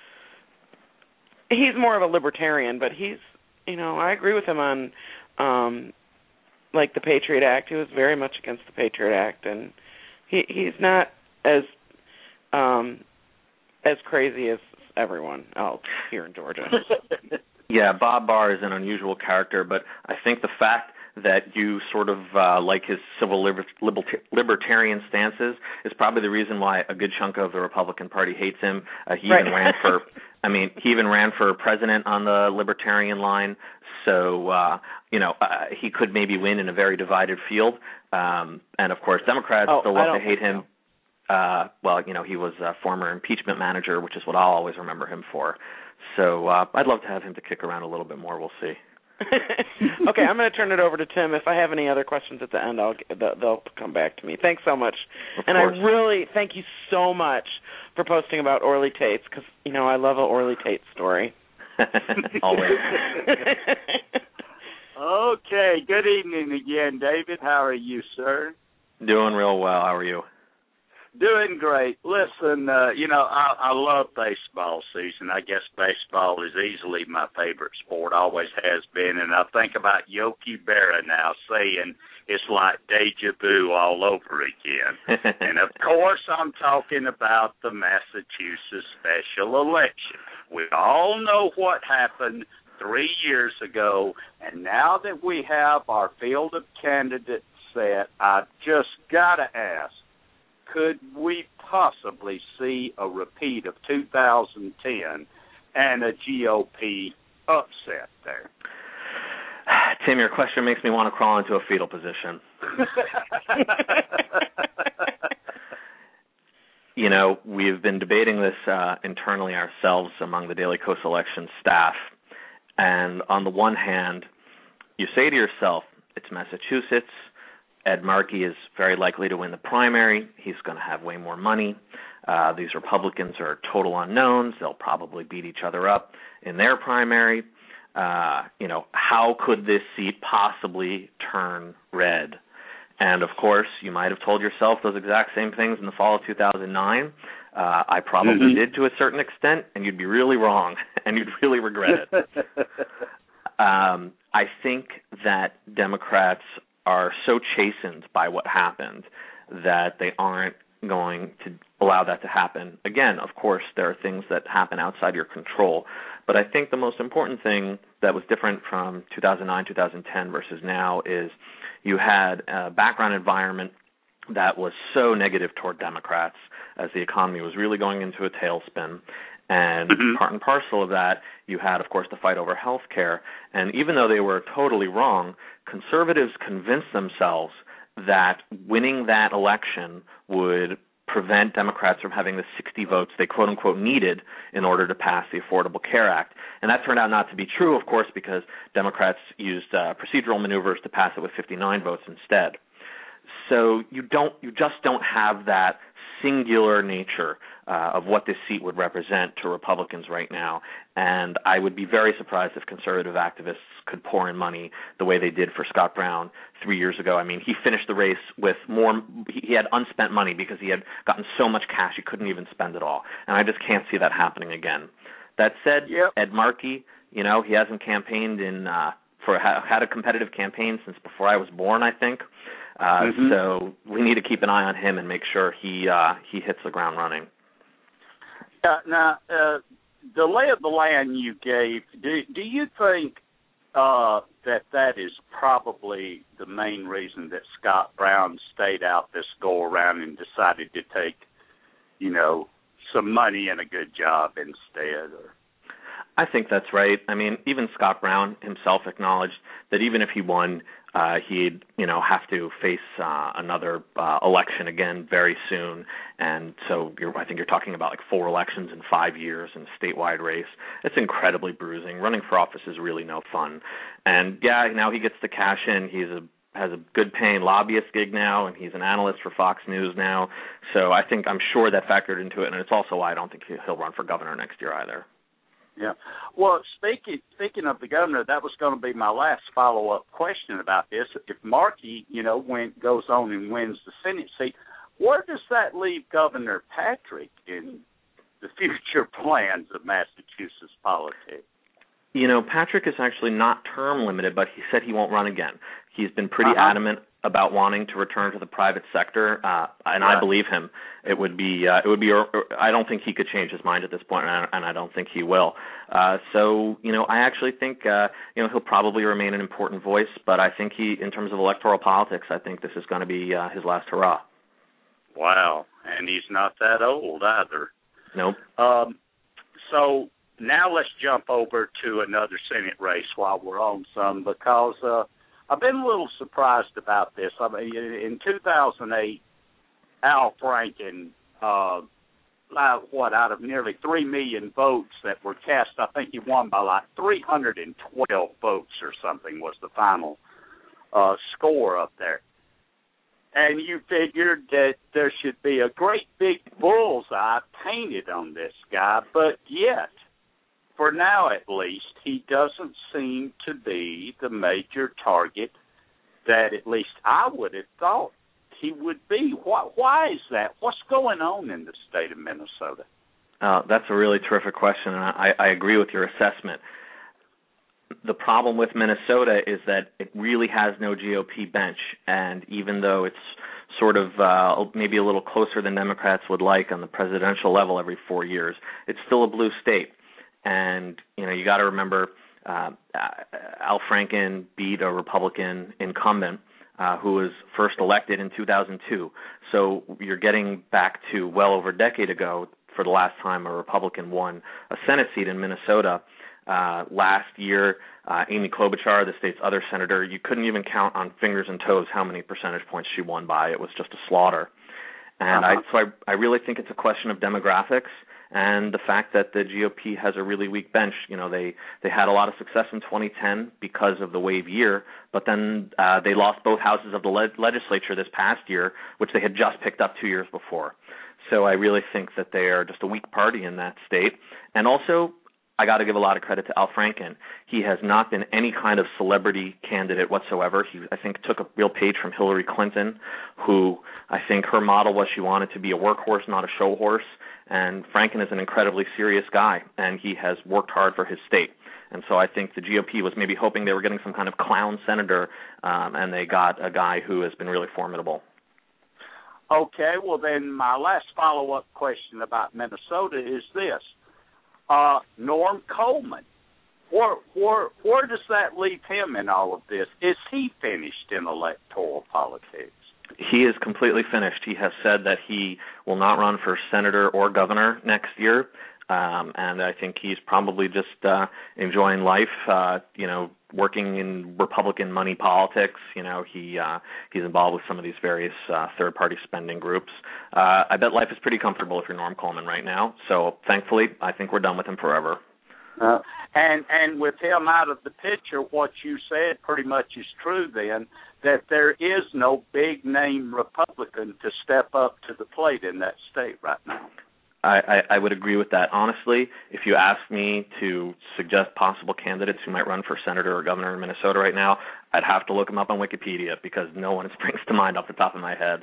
he's more of a libertarian, but he's, you know, I agree with him on, um, like the Patriot Act. He was very much against the Patriot Act, and he he's not as, um, as crazy as everyone else here in Georgia. Yeah, Bob Barr is an unusual character, but I think the fact that you sort of uh, like his civil liber- liber- libertarian stances is probably the reason why a good chunk of the Republican Party hates him. Uh, he right. even ran for, I mean, he even ran for president on the libertarian line. So, uh, you know, uh, he could maybe win in a very divided field. Um, and, of course, Democrats oh, still love to hate him. Uh, well, you know, he was a former impeachment manager, which is what I'll always remember him for. So uh, I'd love to have him to kick around a little bit more. We'll see. Okay, I'm going to turn it over to Tim. If I have any other questions at the end, I'll they'll come back to me. Thanks so much. Of and course. I really thank you so much for posting about Orly Tates because, you know, I love an Orly Tate story. Always. Okay, good evening again, David. How are you, sir? Doing real well. How are you? Doing great. Listen, uh, you know, I, I love baseball season. I guess baseball is easily my favorite sport, always has been. And I think about Yogi Berra now saying it's like deja vu all over again. And, of course, I'm talking about the Massachusetts special election. We all know what happened three years ago, and now that we have our field of candidates set, I've just got to ask, could we possibly see a repeat of two thousand ten and a G O P upset there? Tim, your question makes me want to crawl into a fetal position. You know, we've been debating this uh, internally ourselves among the Daily Kos election staff. And on the one hand, you say to yourself, it's Massachusetts. Ed Markey is very likely to win the primary. He's going to have way more money. Uh, these Republicans are total unknowns. They'll probably beat each other up in their primary. Uh, you know, how could this seat possibly turn red? And, of course, you might have told yourself those exact same things in the fall of two thousand nine. Uh, I probably mm-hmm. did to a certain extent, and you'd be really wrong, and you'd really regret it. um, I think that Democrats are so chastened by what happened that they aren't going to allow that to happen. Again, of course, there are things that happen outside your control, but I think the most important thing that was different from two thousand nine, two thousand ten versus now is you had a background environment that was so negative toward Democrats as the economy was really going into a tailspin. And mm-hmm. part and parcel of that, you had, of course, the fight over health care. And even though they were totally wrong, conservatives convinced themselves that winning that election would prevent Democrats from having the sixty votes they quote-unquote needed in order to pass the Affordable Care Act. And that turned out not to be true, of course, because Democrats used uh, procedural maneuvers to pass it with fifty-nine votes instead. So you don't, you just don't have that singular nature uh, of what this seat would represent to Republicans right now. And I would be very surprised if conservative activists could pour in money the way they did for Scott Brown three years ago. I mean, he finished the race with more, he had unspent money because he had gotten so much cash he couldn't even spend it all. And I just can't see that happening again. That said, yep. Ed Markey, you know, he hasn't campaigned in, uh, for, had a competitive campaign since before I was born, I think. Uh, mm-hmm. So we need to keep an eye on him and make sure he uh, he hits the ground running. Uh, now, uh, the lay of the land you gave, do, do you think uh, that that is probably the main reason that Scott Brown stayed out this go-around and decided to take, you know, some money and a good job instead? Or? I think that's right. I mean, even Scott Brown himself acknowledged that even if he won, uh, he'd, you know, have to face uh, another uh, election again very soon. And so you're, I think you're talking about like four elections in five years in a statewide race. It's incredibly bruising. Running for office is really no fun. And, yeah, now he gets to cash in. He's a has a good paying lobbyist gig now, and he's an analyst for Fox News now. So I think I'm sure that factored into it, and it's also why I don't think he'll run for governor next year either. Yeah. Well, speaking speaking of the governor, that was going to be my last follow-up question about this. If Markey, you know, went, goes on and wins the Senate seat, where does that leave Governor Patrick in the future plans of Massachusetts politics? You know, Patrick is actually not term limited, but he said he won't run again. He's been pretty uh-huh. adamant about wanting to return to the private sector, uh, and right. I believe him. It would be, uh, it would be. I don't think he could change his mind at this point, and I, and I don't think he will. Uh, so, you know, I actually think, uh, you know, he'll probably remain an important voice, but I think he, in terms of electoral politics, I think this is going to be uh, his last hurrah. Wow, and he's not that old either. Nope. Um, so now let's jump over to another Senate race while we're on some, because uh, I've been a little surprised about this. I mean, in two thousand eight, Al Franken, uh, what, out of nearly three million votes that were cast, I think he won by like three hundred twelve votes or something was the final uh, score up there. And you figured that there should be a great big bullseye painted on this guy, but yet, for now at least, he doesn't seem to be the major target that at least I would have thought he would be. Why, why is that? What's going on in the state of Minnesota? Uh, that's a really terrific question, and I, I agree with your assessment. The problem with Minnesota is that it really has no G O P bench, and even though it's sort of uh, maybe a little closer than Democrats would like on the presidential level every four years, it's still a blue state. And, you know, you got to remember uh, Al Franken beat a Republican incumbent uh, who was first elected in two thousand two. So you're getting back to well over a decade ago for the last time a Republican won a Senate seat in Minnesota. Uh, last year, uh, Amy Klobuchar, the state's other senator, you couldn't even count on fingers and toes how many percentage points she won by. It was just a slaughter. And uh-huh. I, so I, I really think it's a question of demographics and the fact that the G O P has a really weak bench. You know, they, they had a lot of success in twenty ten because of the wave year, but then uh, they lost both houses of the le- legislature this past year, which they had just picked up two years before. So I really think that they are just a weak party in that state. And also, I got to give a lot of credit to Al Franken. He has not been any kind of celebrity candidate whatsoever. He, I think, took a real page from Hillary Clinton, who I think her model was she wanted to be a workhorse, not a show horse. And Franken is an incredibly serious guy, and he has worked hard for his state. And so I think the G O P was maybe hoping they were getting some kind of clown senator, um, and they got a guy who has been really formidable. Okay, well then my last follow-up question about Minnesota is this. Uh, Norm Coleman, where, where, where does that leave him in all of this? Is he finished in electoral politics? He is completely finished. He has said that he will not run for senator or governor next year. Um, and I think he's probably just uh, enjoying life, uh, you know, working in Republican money politics. You know, he uh, he's involved with some of these various uh, third-party spending groups. Uh, I bet life is pretty comfortable if you're Norm Coleman right now. So thankfully, I think we're done with him forever. Uh, and and with him out of the picture, what you said pretty much is true then, that there is no big-name Republican to step up to the plate in that state right now. I, I, I would agree with that. Honestly, if you ask me to suggest possible candidates who might run for senator or governor in Minnesota right now, I'd have to look them up on Wikipedia because no one springs to mind off the top of my head.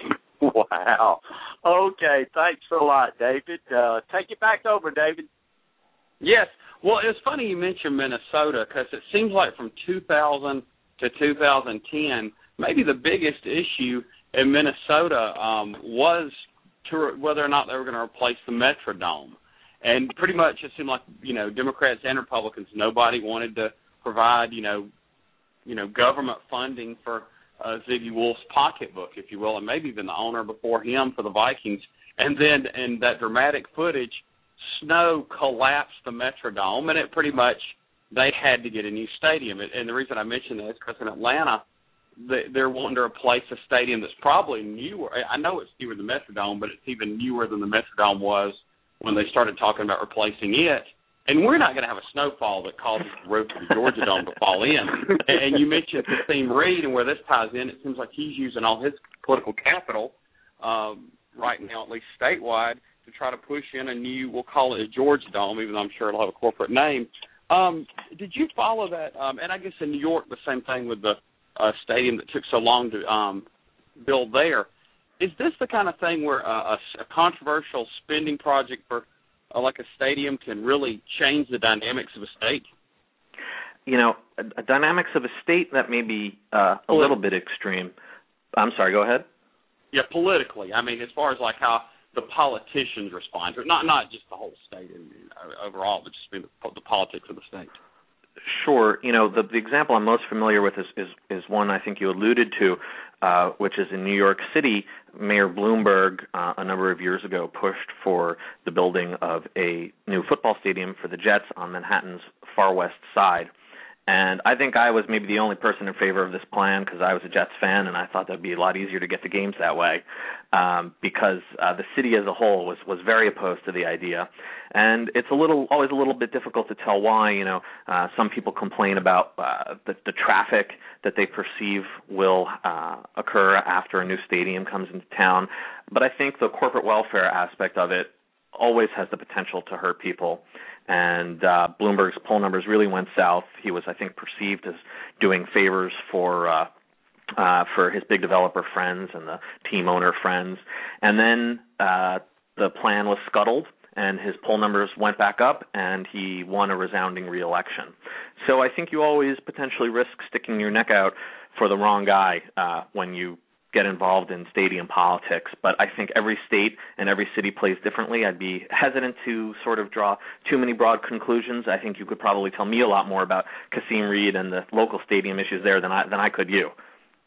Wow. Okay, thanks a lot, David. Uh, take it back over, David. Yes. Well, it's funny you mentioned Minnesota because it seems like from two thousand to two thousand ten, maybe the biggest issue in Minnesota um, was to whether or not they were going to replace the Metrodome. And pretty much it seemed like, you know, Democrats and Republicans, nobody wanted to provide, you know, you know, government funding for uh, Ziggy Wolf's pocketbook, if you will, and maybe even the owner before him for the Vikings. And then in that dramatic footage, snow collapsed the Metrodome, and it pretty much, they had to get a new stadium. And the reason I mention that is because in Atlanta, they're wanting to replace a stadium that's probably newer. I know it's newer than the Metrodome, but it's even newer than the Metrodome was when they started talking about replacing it. And we're not going to have a snowfall that causes the roof of the Georgia Dome to fall in. And you mentioned Kasim Reed and where this ties in. It seems like he's using all his political capital um, right now, at least statewide, to try to push in a new, we'll call it a Georgia Dome, even though I'm sure it'll have a corporate name. Um, did you follow that? Um, and I guess in New York, the same thing with the uh, stadium that took so long to um, build there. Is this the kind of thing where uh, a, a controversial spending project for uh, like a stadium can really change the dynamics of a state? You know, a, a dynamics of a state that may be uh, a little bit extreme. I'm sorry, go ahead. Yeah, politically. I mean, as far as like how the politicians respond to it, not not just the whole state and, uh, overall, but just the, the politics of the state. Sure. You know, the, the example I'm most familiar with is, is, is one I think you alluded to, uh, which is in New York City. Mayor Bloomberg, uh, a number of years ago, pushed for the building of a new football stadium for the Jets on Manhattan's far west side. And I think I was maybe the only person in favor of this plan because I was a Jets fan, and I thought that would be a lot easier to get to games that way um, because uh, the city as a whole was, was very opposed to the idea. And it's a little always a little bit difficult to tell why. You know, uh, some people complain about uh, the, the traffic that they perceive will uh, occur after a new stadium comes into town. But I think the corporate welfare aspect of it always has the potential to hurt people. And uh, Bloomberg's poll numbers really went south. He was, I think, perceived as doing favors for uh, uh, for his big developer friends and the team owner friends. And then uh, the plan was scuttled, and his poll numbers went back up, and he won a resounding re-election. So I think you always potentially risk sticking your neck out for the wrong guy uh, when you get involved in stadium politics, but I think every state and every city plays differently. I'd be hesitant to sort of draw too many broad conclusions. I think you could probably tell me a lot more about Kasim Reed and the local stadium issues there than I than I could you.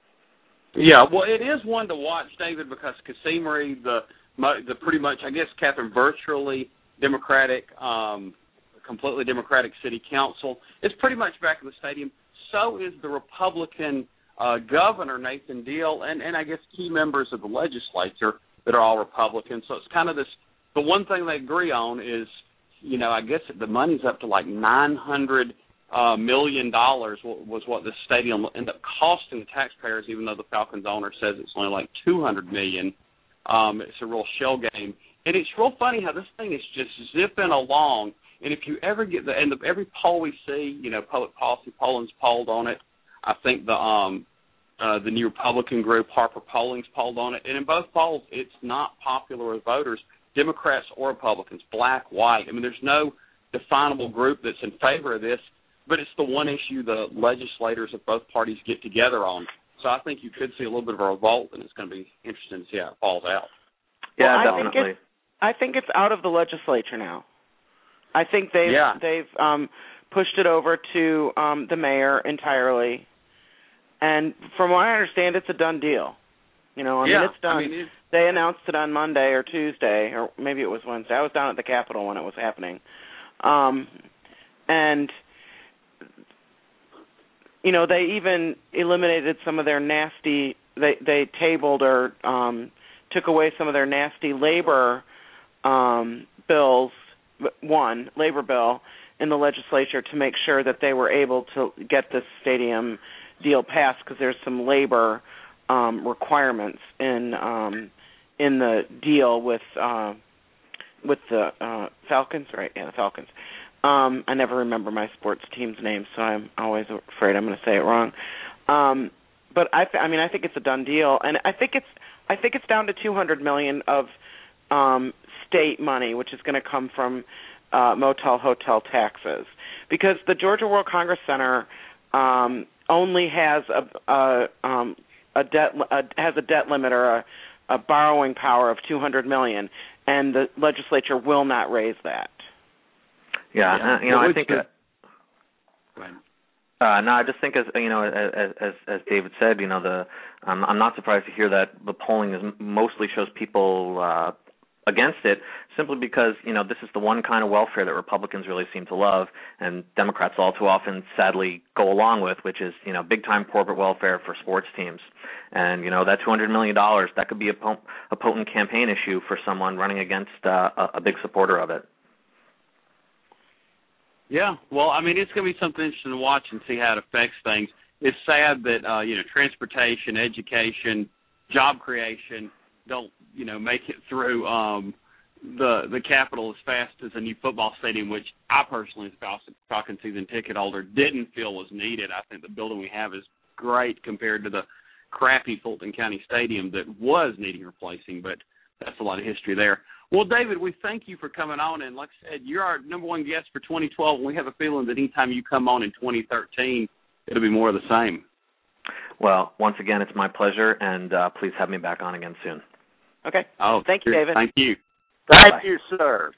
Yeah, well, it is one to watch, David, because Kasim Reed, the the pretty much, I guess, Catherine, virtually Democratic, um, completely Democratic city council is pretty much back in the stadium. So is the Republican Uh, Governor Nathan Deal, and, and I guess key members of the legislature that are all Republicans. So it's kind of this, the one thing they agree on is, you know, I guess the money's up to like nine hundred uh, million dollars was what this stadium ended up costing the taxpayers, even though the Falcons owner says it's only like two hundred million dollars. Um, it's a real shell game. And it's real funny how this thing is just zipping along. And if you ever get the, and the, every poll we see, you know, Public Policy Polling's polled on it. I think the um, uh, the new Republican group, Harper Polling's polled on it. And in both polls, it's not popular with voters, Democrats or Republicans, black, white. I mean, there's no definable group that's in favor of this, but it's the one issue the legislators of both parties get together on. So I think you could see a little bit of a revolt, and it's going to be interesting to see how it falls out. Yeah, well, I definitely. Think it's, I think it's out of the legislature now. I think they've, yeah. they've um, pushed it over to um, the mayor entirely. And from what I understand, it's a done deal. You know, I yeah, mean, it's done. I mean, it's, they announced it on Monday or Tuesday, or maybe it was Wednesday. I was down at the Capitol when it was happening. Um, and, you know, they even eliminated some of their nasty, they, they tabled or um, took away some of their nasty labor um, bills, one, labor bill, in the legislature to make sure that they were able to get this stadium deal passed because there's some labor um, requirements in um, in the deal with uh, with the uh, Falcons, right? Yeah, the Falcons. Um, I never remember my sports team's name, so I'm always afraid I'm going to say it wrong. Um, but I, th- I mean, I think it's a done deal, and I think it's I think it's down to two hundred million dollars of um, state money, which is going to come from Uh, motel hotel taxes, because the Georgia World Congress Center um, only has a a, um, a debt a, has a debt limit or a, a borrowing power of two hundred million, and the legislature will not raise that. Yeah, yeah. Uh, you know, well, I think. The, uh, uh, no, I just think as you know, as as, as David said, you know, the um, I'm not surprised to hear that the polling is mostly shows people Uh, against it, simply because, you know, this is the one kind of welfare that Republicans really seem to love, and Democrats all too often, sadly, go along with, which is, you know, big-time corporate welfare for sports teams. And, you know, that two hundred million dollars, that could be a, po- a potent campaign issue for someone running against uh, a, a big supporter of it. Yeah, well, I mean, it's going to be something interesting to watch and see how it affects things. It's sad that, uh, you know, transportation, education, job creation don't, you know, make it through um, the the Capitol as fast as a new football stadium, which I personally, as a Falcon season ticket holder, didn't feel was needed. I think the building we have is great compared to the crappy Fulton County Stadium that was needing replacing, but that's a lot of history there. Well, David, we thank you for coming on, and like I said, you're our number one guest for twenty twelve, and we have a feeling that anytime you come on in twenty thirteen, it'll be more of the same. Well, once again, it's my pleasure, and uh, please have me back on again soon. Okay. Oh, thank you, David. Thank you. Thank Bye. you, sir.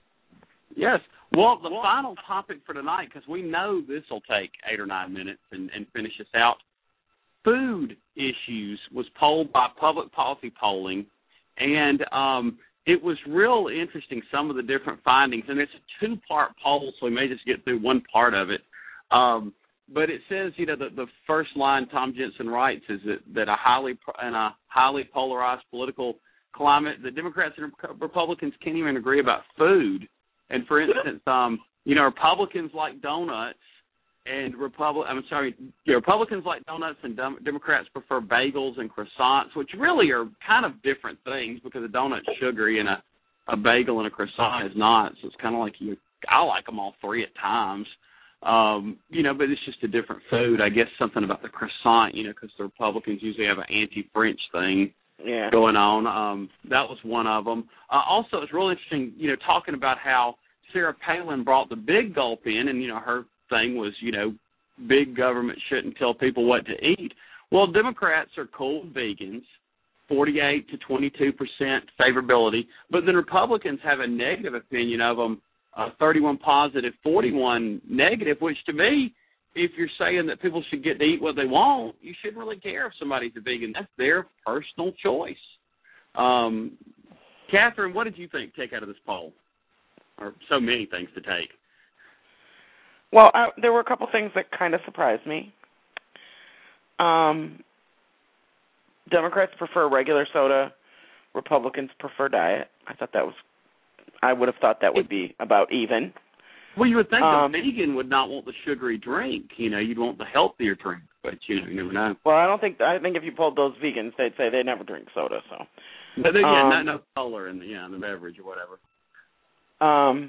Yes. Well, the final topic for tonight, because we know this will take eight or nine minutes and, and finish us out. Food issues was polled by Public Policy Polling, and um, it was real interesting, some of the different findings. And it's a two-part poll, so we may just get through one part of it. Um, but it says, you know, the, the first line Tom Jensen writes is that, that a highly in a highly polarized political climate, the Democrats and Republicans can't even agree about food. And for instance, um, you know, Republicans like donuts, and Republic. I'm sorry, yeah, Republicans like donuts, and dem- Democrats prefer bagels and croissants, which really are kind of different things because a donut's sugary and a, a bagel and a croissant is not. So it's kind of like you. I like them all three at times. Um, you know, but it's just a different food. I guess something about the croissant, you know, because the Republicans usually have an anti-French thing yeah. going on. Um, that was one of them. Uh, also, it's really interesting, you know, talking about how Sarah Palin brought the big gulp in, and, you know, her thing was, you know, big government shouldn't tell people what to eat. Well, Democrats are cold vegans, forty-eight to twenty-two percent favorability, but then Republicans have a negative opinion of them, uh, thirty-one positive, forty-one negative, which to me, if you're saying that people should get to eat what they want, you shouldn't really care if somebody's a vegan. That's their personal choice. Um, Catherine, what did you think take out of this poll? Or so many things to take. Well, I, there were a couple things that kind of surprised me. Um, Democrats prefer regular soda. Republicans prefer diet. I thought that was, I would have thought that would be about even. Well, you would think um, a vegan would not want the sugary drink. You know, you'd want the healthier drink, but you know, you never know. Well, I don't think, I think if you polled those vegans, they'd say they never drink soda, so. But there, yeah, um, not no color in the, yeah, in the beverage or whatever. Um,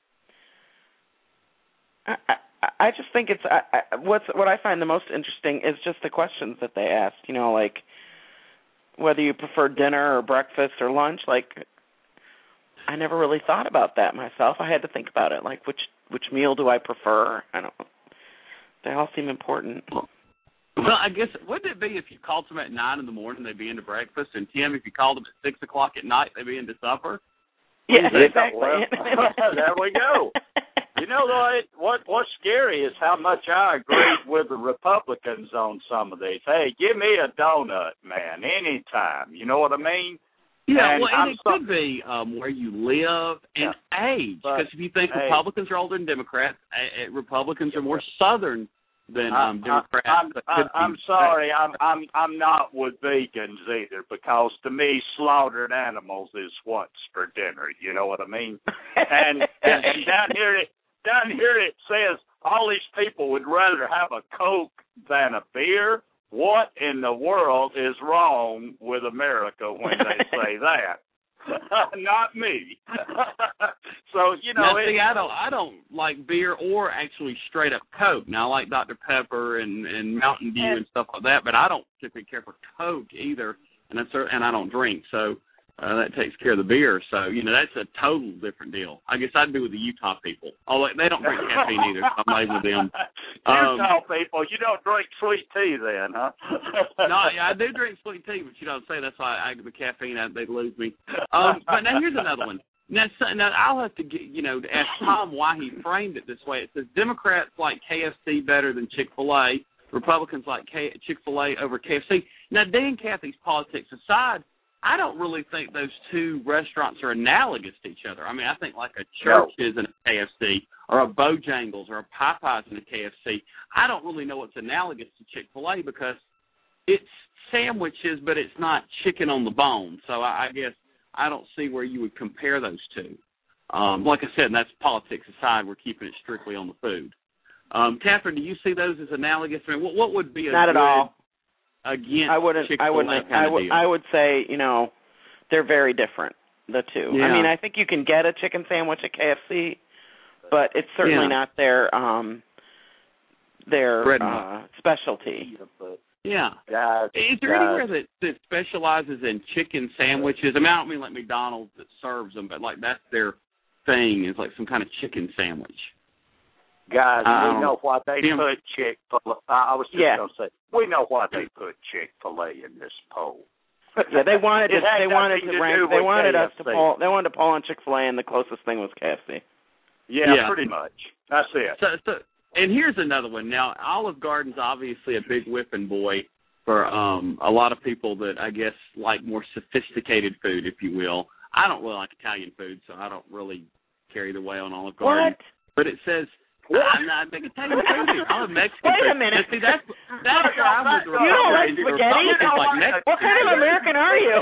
I, I, I just think it's I, I, what's what I find the most interesting is just the questions that they asked. You know, like whether you prefer dinner or breakfast or lunch. Like, I never really thought about that myself. I had to think about it. Like, which which meal do I prefer? I don't. They all seem important. Well, I guess wouldn't it be if you called them at nine in the morning, they'd be into breakfast, and Tim, if you called them at six o'clock at night, they'd be into supper? Yeah, Yeah, exactly. well, there we go. You know what? What what's scary is how much I agree with the Republicans on some of these. Hey, give me a donut, man, anytime. You know what I mean? Yeah, and well, and I'm it so, could be um, where you live and yeah, age. Because if you think hey, Republicans are older than Democrats, uh, Republicans are more Southern than um, Democrats. I, I'm, I'm, I'm sorry, I'm I'm I'm not with vegans either, because to me, slaughtered animals is what's for dinner. You know what I mean? And and, and down here it down here it says all these people would rather have a Coke than a beer. What in the world is wrong with America when they say that? Not me. So you know, now, see, I don't, I don't like beer or actually straight up Coke. Now, I like Doctor Pepper and, and Mountain Dew and, and stuff like that, but I don't typically care for Coke either, and that's and I don't drink, so uh, that takes care of the beer. So you know, that's a total different deal. I guess I'd be with the Utah people. Although they don't drink caffeine either, so I'm not with them. Um, Utah people, you don't drink sweet tea then, huh? No, yeah, I do drink sweet tea, but you don't say that's why I the caffeine. I, they lose me. Um, but now here's another one. Now, so, now I'll have to get you know to ask Tom why he framed it this way. It says Democrats like K F C better than Chick-fil-A. Republicans like K- Chick-fil-A over K F C. Now, Dan Cathy's politics aside, I don't really think those two restaurants are analogous to each other. I mean, I think like a Church's and a K F C, or a Bojangles or a Popeyes and a K F C. I don't really know what's analogous to Chick-fil-A because it's sandwiches, but it's not chicken on the bone. So I, I guess I don't see where you would compare those two. Um, like I said, and that's politics aside, we're keeping it strictly on the food. Um, Catherine, do you see those as analogous? I mean, what, what would be a not at all against I wouldn't. Chick-fil-A I wouldn't. kind I of would. deal? I would say you know they're very different. The two. Yeah. I mean, I think you can get a chicken sandwich at K F C, but it's certainly yeah. not their um their Bread uh, specialty. Yeah. Guys, Is there guys. anywhere that, that specializes in chicken sandwiches? I mean, I don't mean like McDonald's that serves them, but like that's their thing is like some kind of chicken sandwich. Guys, um, we know why they Tim, put Chick-fil-A. I was just yeah. going to say, we know why they put Chick-fil-A in this poll. Yeah, they wanted to, they wanted to to rank. They wanted K F C. us to poll. They wanted to poll on Chick-fil-A, and the closest thing was K F C. Yeah, Yeah. pretty much. That's it. So, so, and here's another one. Now, Olive Garden's obviously a big whipping boy for um, a lot of people that I guess like more sophisticated food, if you will. I don't really like Italian food, so I don't really carry the way on Olive Garden. What? But it says. I'm not a big Italian foodie. I'm a Mexican. Wait a food. minute. Now, see, that's that's where I'm with the You don't like Republicans. The spaghetti? Republicans You don't like like- Mexican What kind of food. American are you?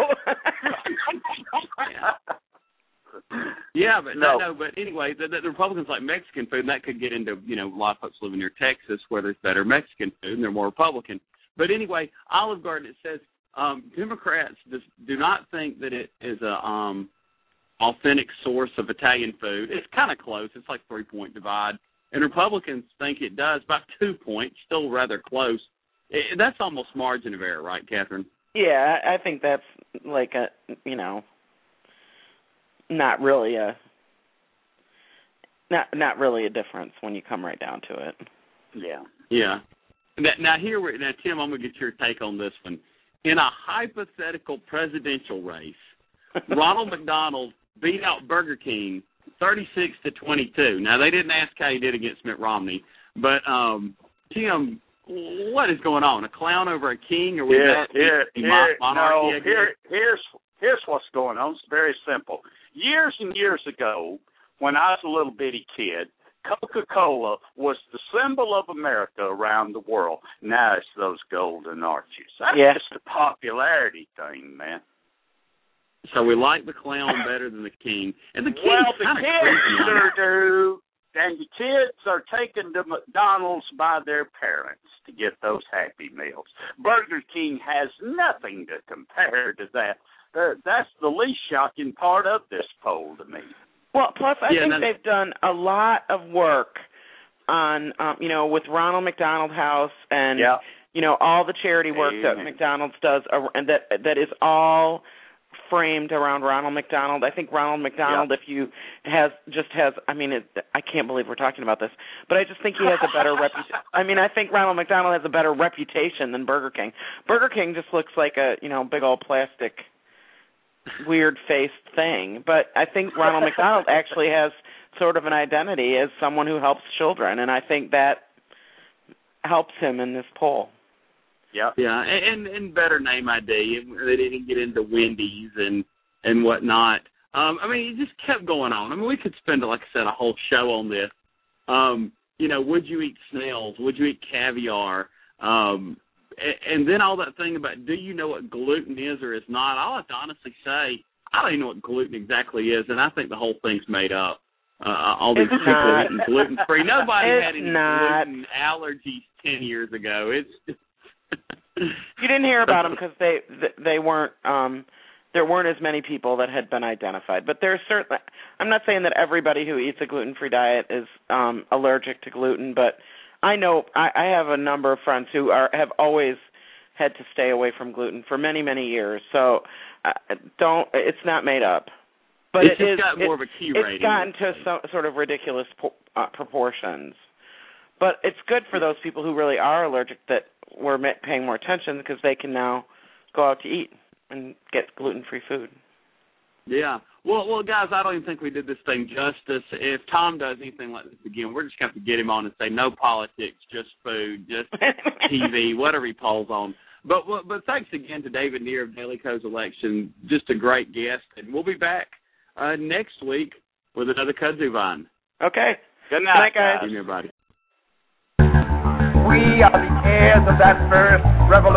Yeah, but No. no, no but anyway, the, the Republicans like Mexican food, and that could get into, you know, a lot of folks living near Texas where there's better Mexican food and they're more Republican. But anyway, Olive Garden, it says um, Democrats does, do not think that it is a um, authentic source of Italian food. It's kind of close. It's like three-point divide. And Republicans think it does, about two points, still rather close. It, that's almost margin of error, right, Catherine? Yeah, I I think that's like a, you know, not really a, not not really a difference when you come right down to it. Yeah. Yeah. Now, now here, we're, now Tim, I'm going to get your take on this one. In a hypothetical presidential race, Ronald McDonald beat out Burger King thirty-six to twenty-two. Now, they didn't ask how he did against Mitt Romney, but um, Tim, what is going on? A clown over a king, or was Here, that here, the here, monarchy? no, again? here, here's here's what's going on. It's very simple. Years and years ago, when I was a little bitty kid, Coca-Cola was the symbol of America around the world. Now it's those golden arches. That's Yeah. just a popularity thing, man. So we like the clown better than the king, and the king's Well, the kind of kids creepy. sure do, and the kids are taken to McDonald's by their parents to get those Happy Meals. Burger King has nothing to compare to that. Uh, that's the least shocking part of this poll to me. Well, plus I Yeah, think no- they've done a lot of work on, um, you know, with Ronald McDonald House and, Yeah. you know, all the charity work that Amen. McDonald's does, ar- and that that is all framed around Ronald McDonald. I think Ronald McDonald, Yeah. if you has just has, I mean, it, I can't believe we're talking about this, but I just think he has a better reputation. I mean, I think Ronald McDonald has a better reputation than Burger King. Burger King just looks like a, you know, big old plastic, weird-faced thing. But I think Ronald McDonald actually has sort of an identity as someone who helps children, and I think that helps him in this poll. Yeah, yeah, and, and better name I D. They didn't get into Wendy's and and whatnot. Um, I mean, it just kept going on. I mean, we could spend, like I said, a whole show on this. Um, you know, would you eat snails? Would you eat caviar? Um, and, and then all that thing about, do you know what gluten is or is not? I'll have to honestly say, I don't even know what gluten exactly is, and I think the whole thing's made up. Uh, all these it's people not. eating gluten-free. Nobody it's had any not. gluten allergies ten years ago. It's You didn't hear about them because they they weren't. Um, there weren't as many people that had been identified. But there's certainly. I'm not saying that everybody who eats a gluten-free diet is um, allergic to gluten, but I know I, I have a number of friends who are have always had to stay away from gluten for many many years. So uh, don't. It's not made up. But it's it just is, got more it, of a key it's rating. gotten to some sort of ridiculous po- uh, proportions. But it's good for those people who really are allergic that we're paying more attention because they can now go out to eat and get gluten-free food. Yeah. Well, well, guys, I don't even think we did this thing justice. If Tom does anything like this again, we're just going to have to get him on and say no politics, just food, just T V, whatever he pulls on. But but thanks again to David Neer of Daily Kos Election. Just a great guest. And we'll be back uh, next week with another Kudzu Vine. Okay. Good night, Good night, guys. Good night, everybody. We are the heirs of that first revolution.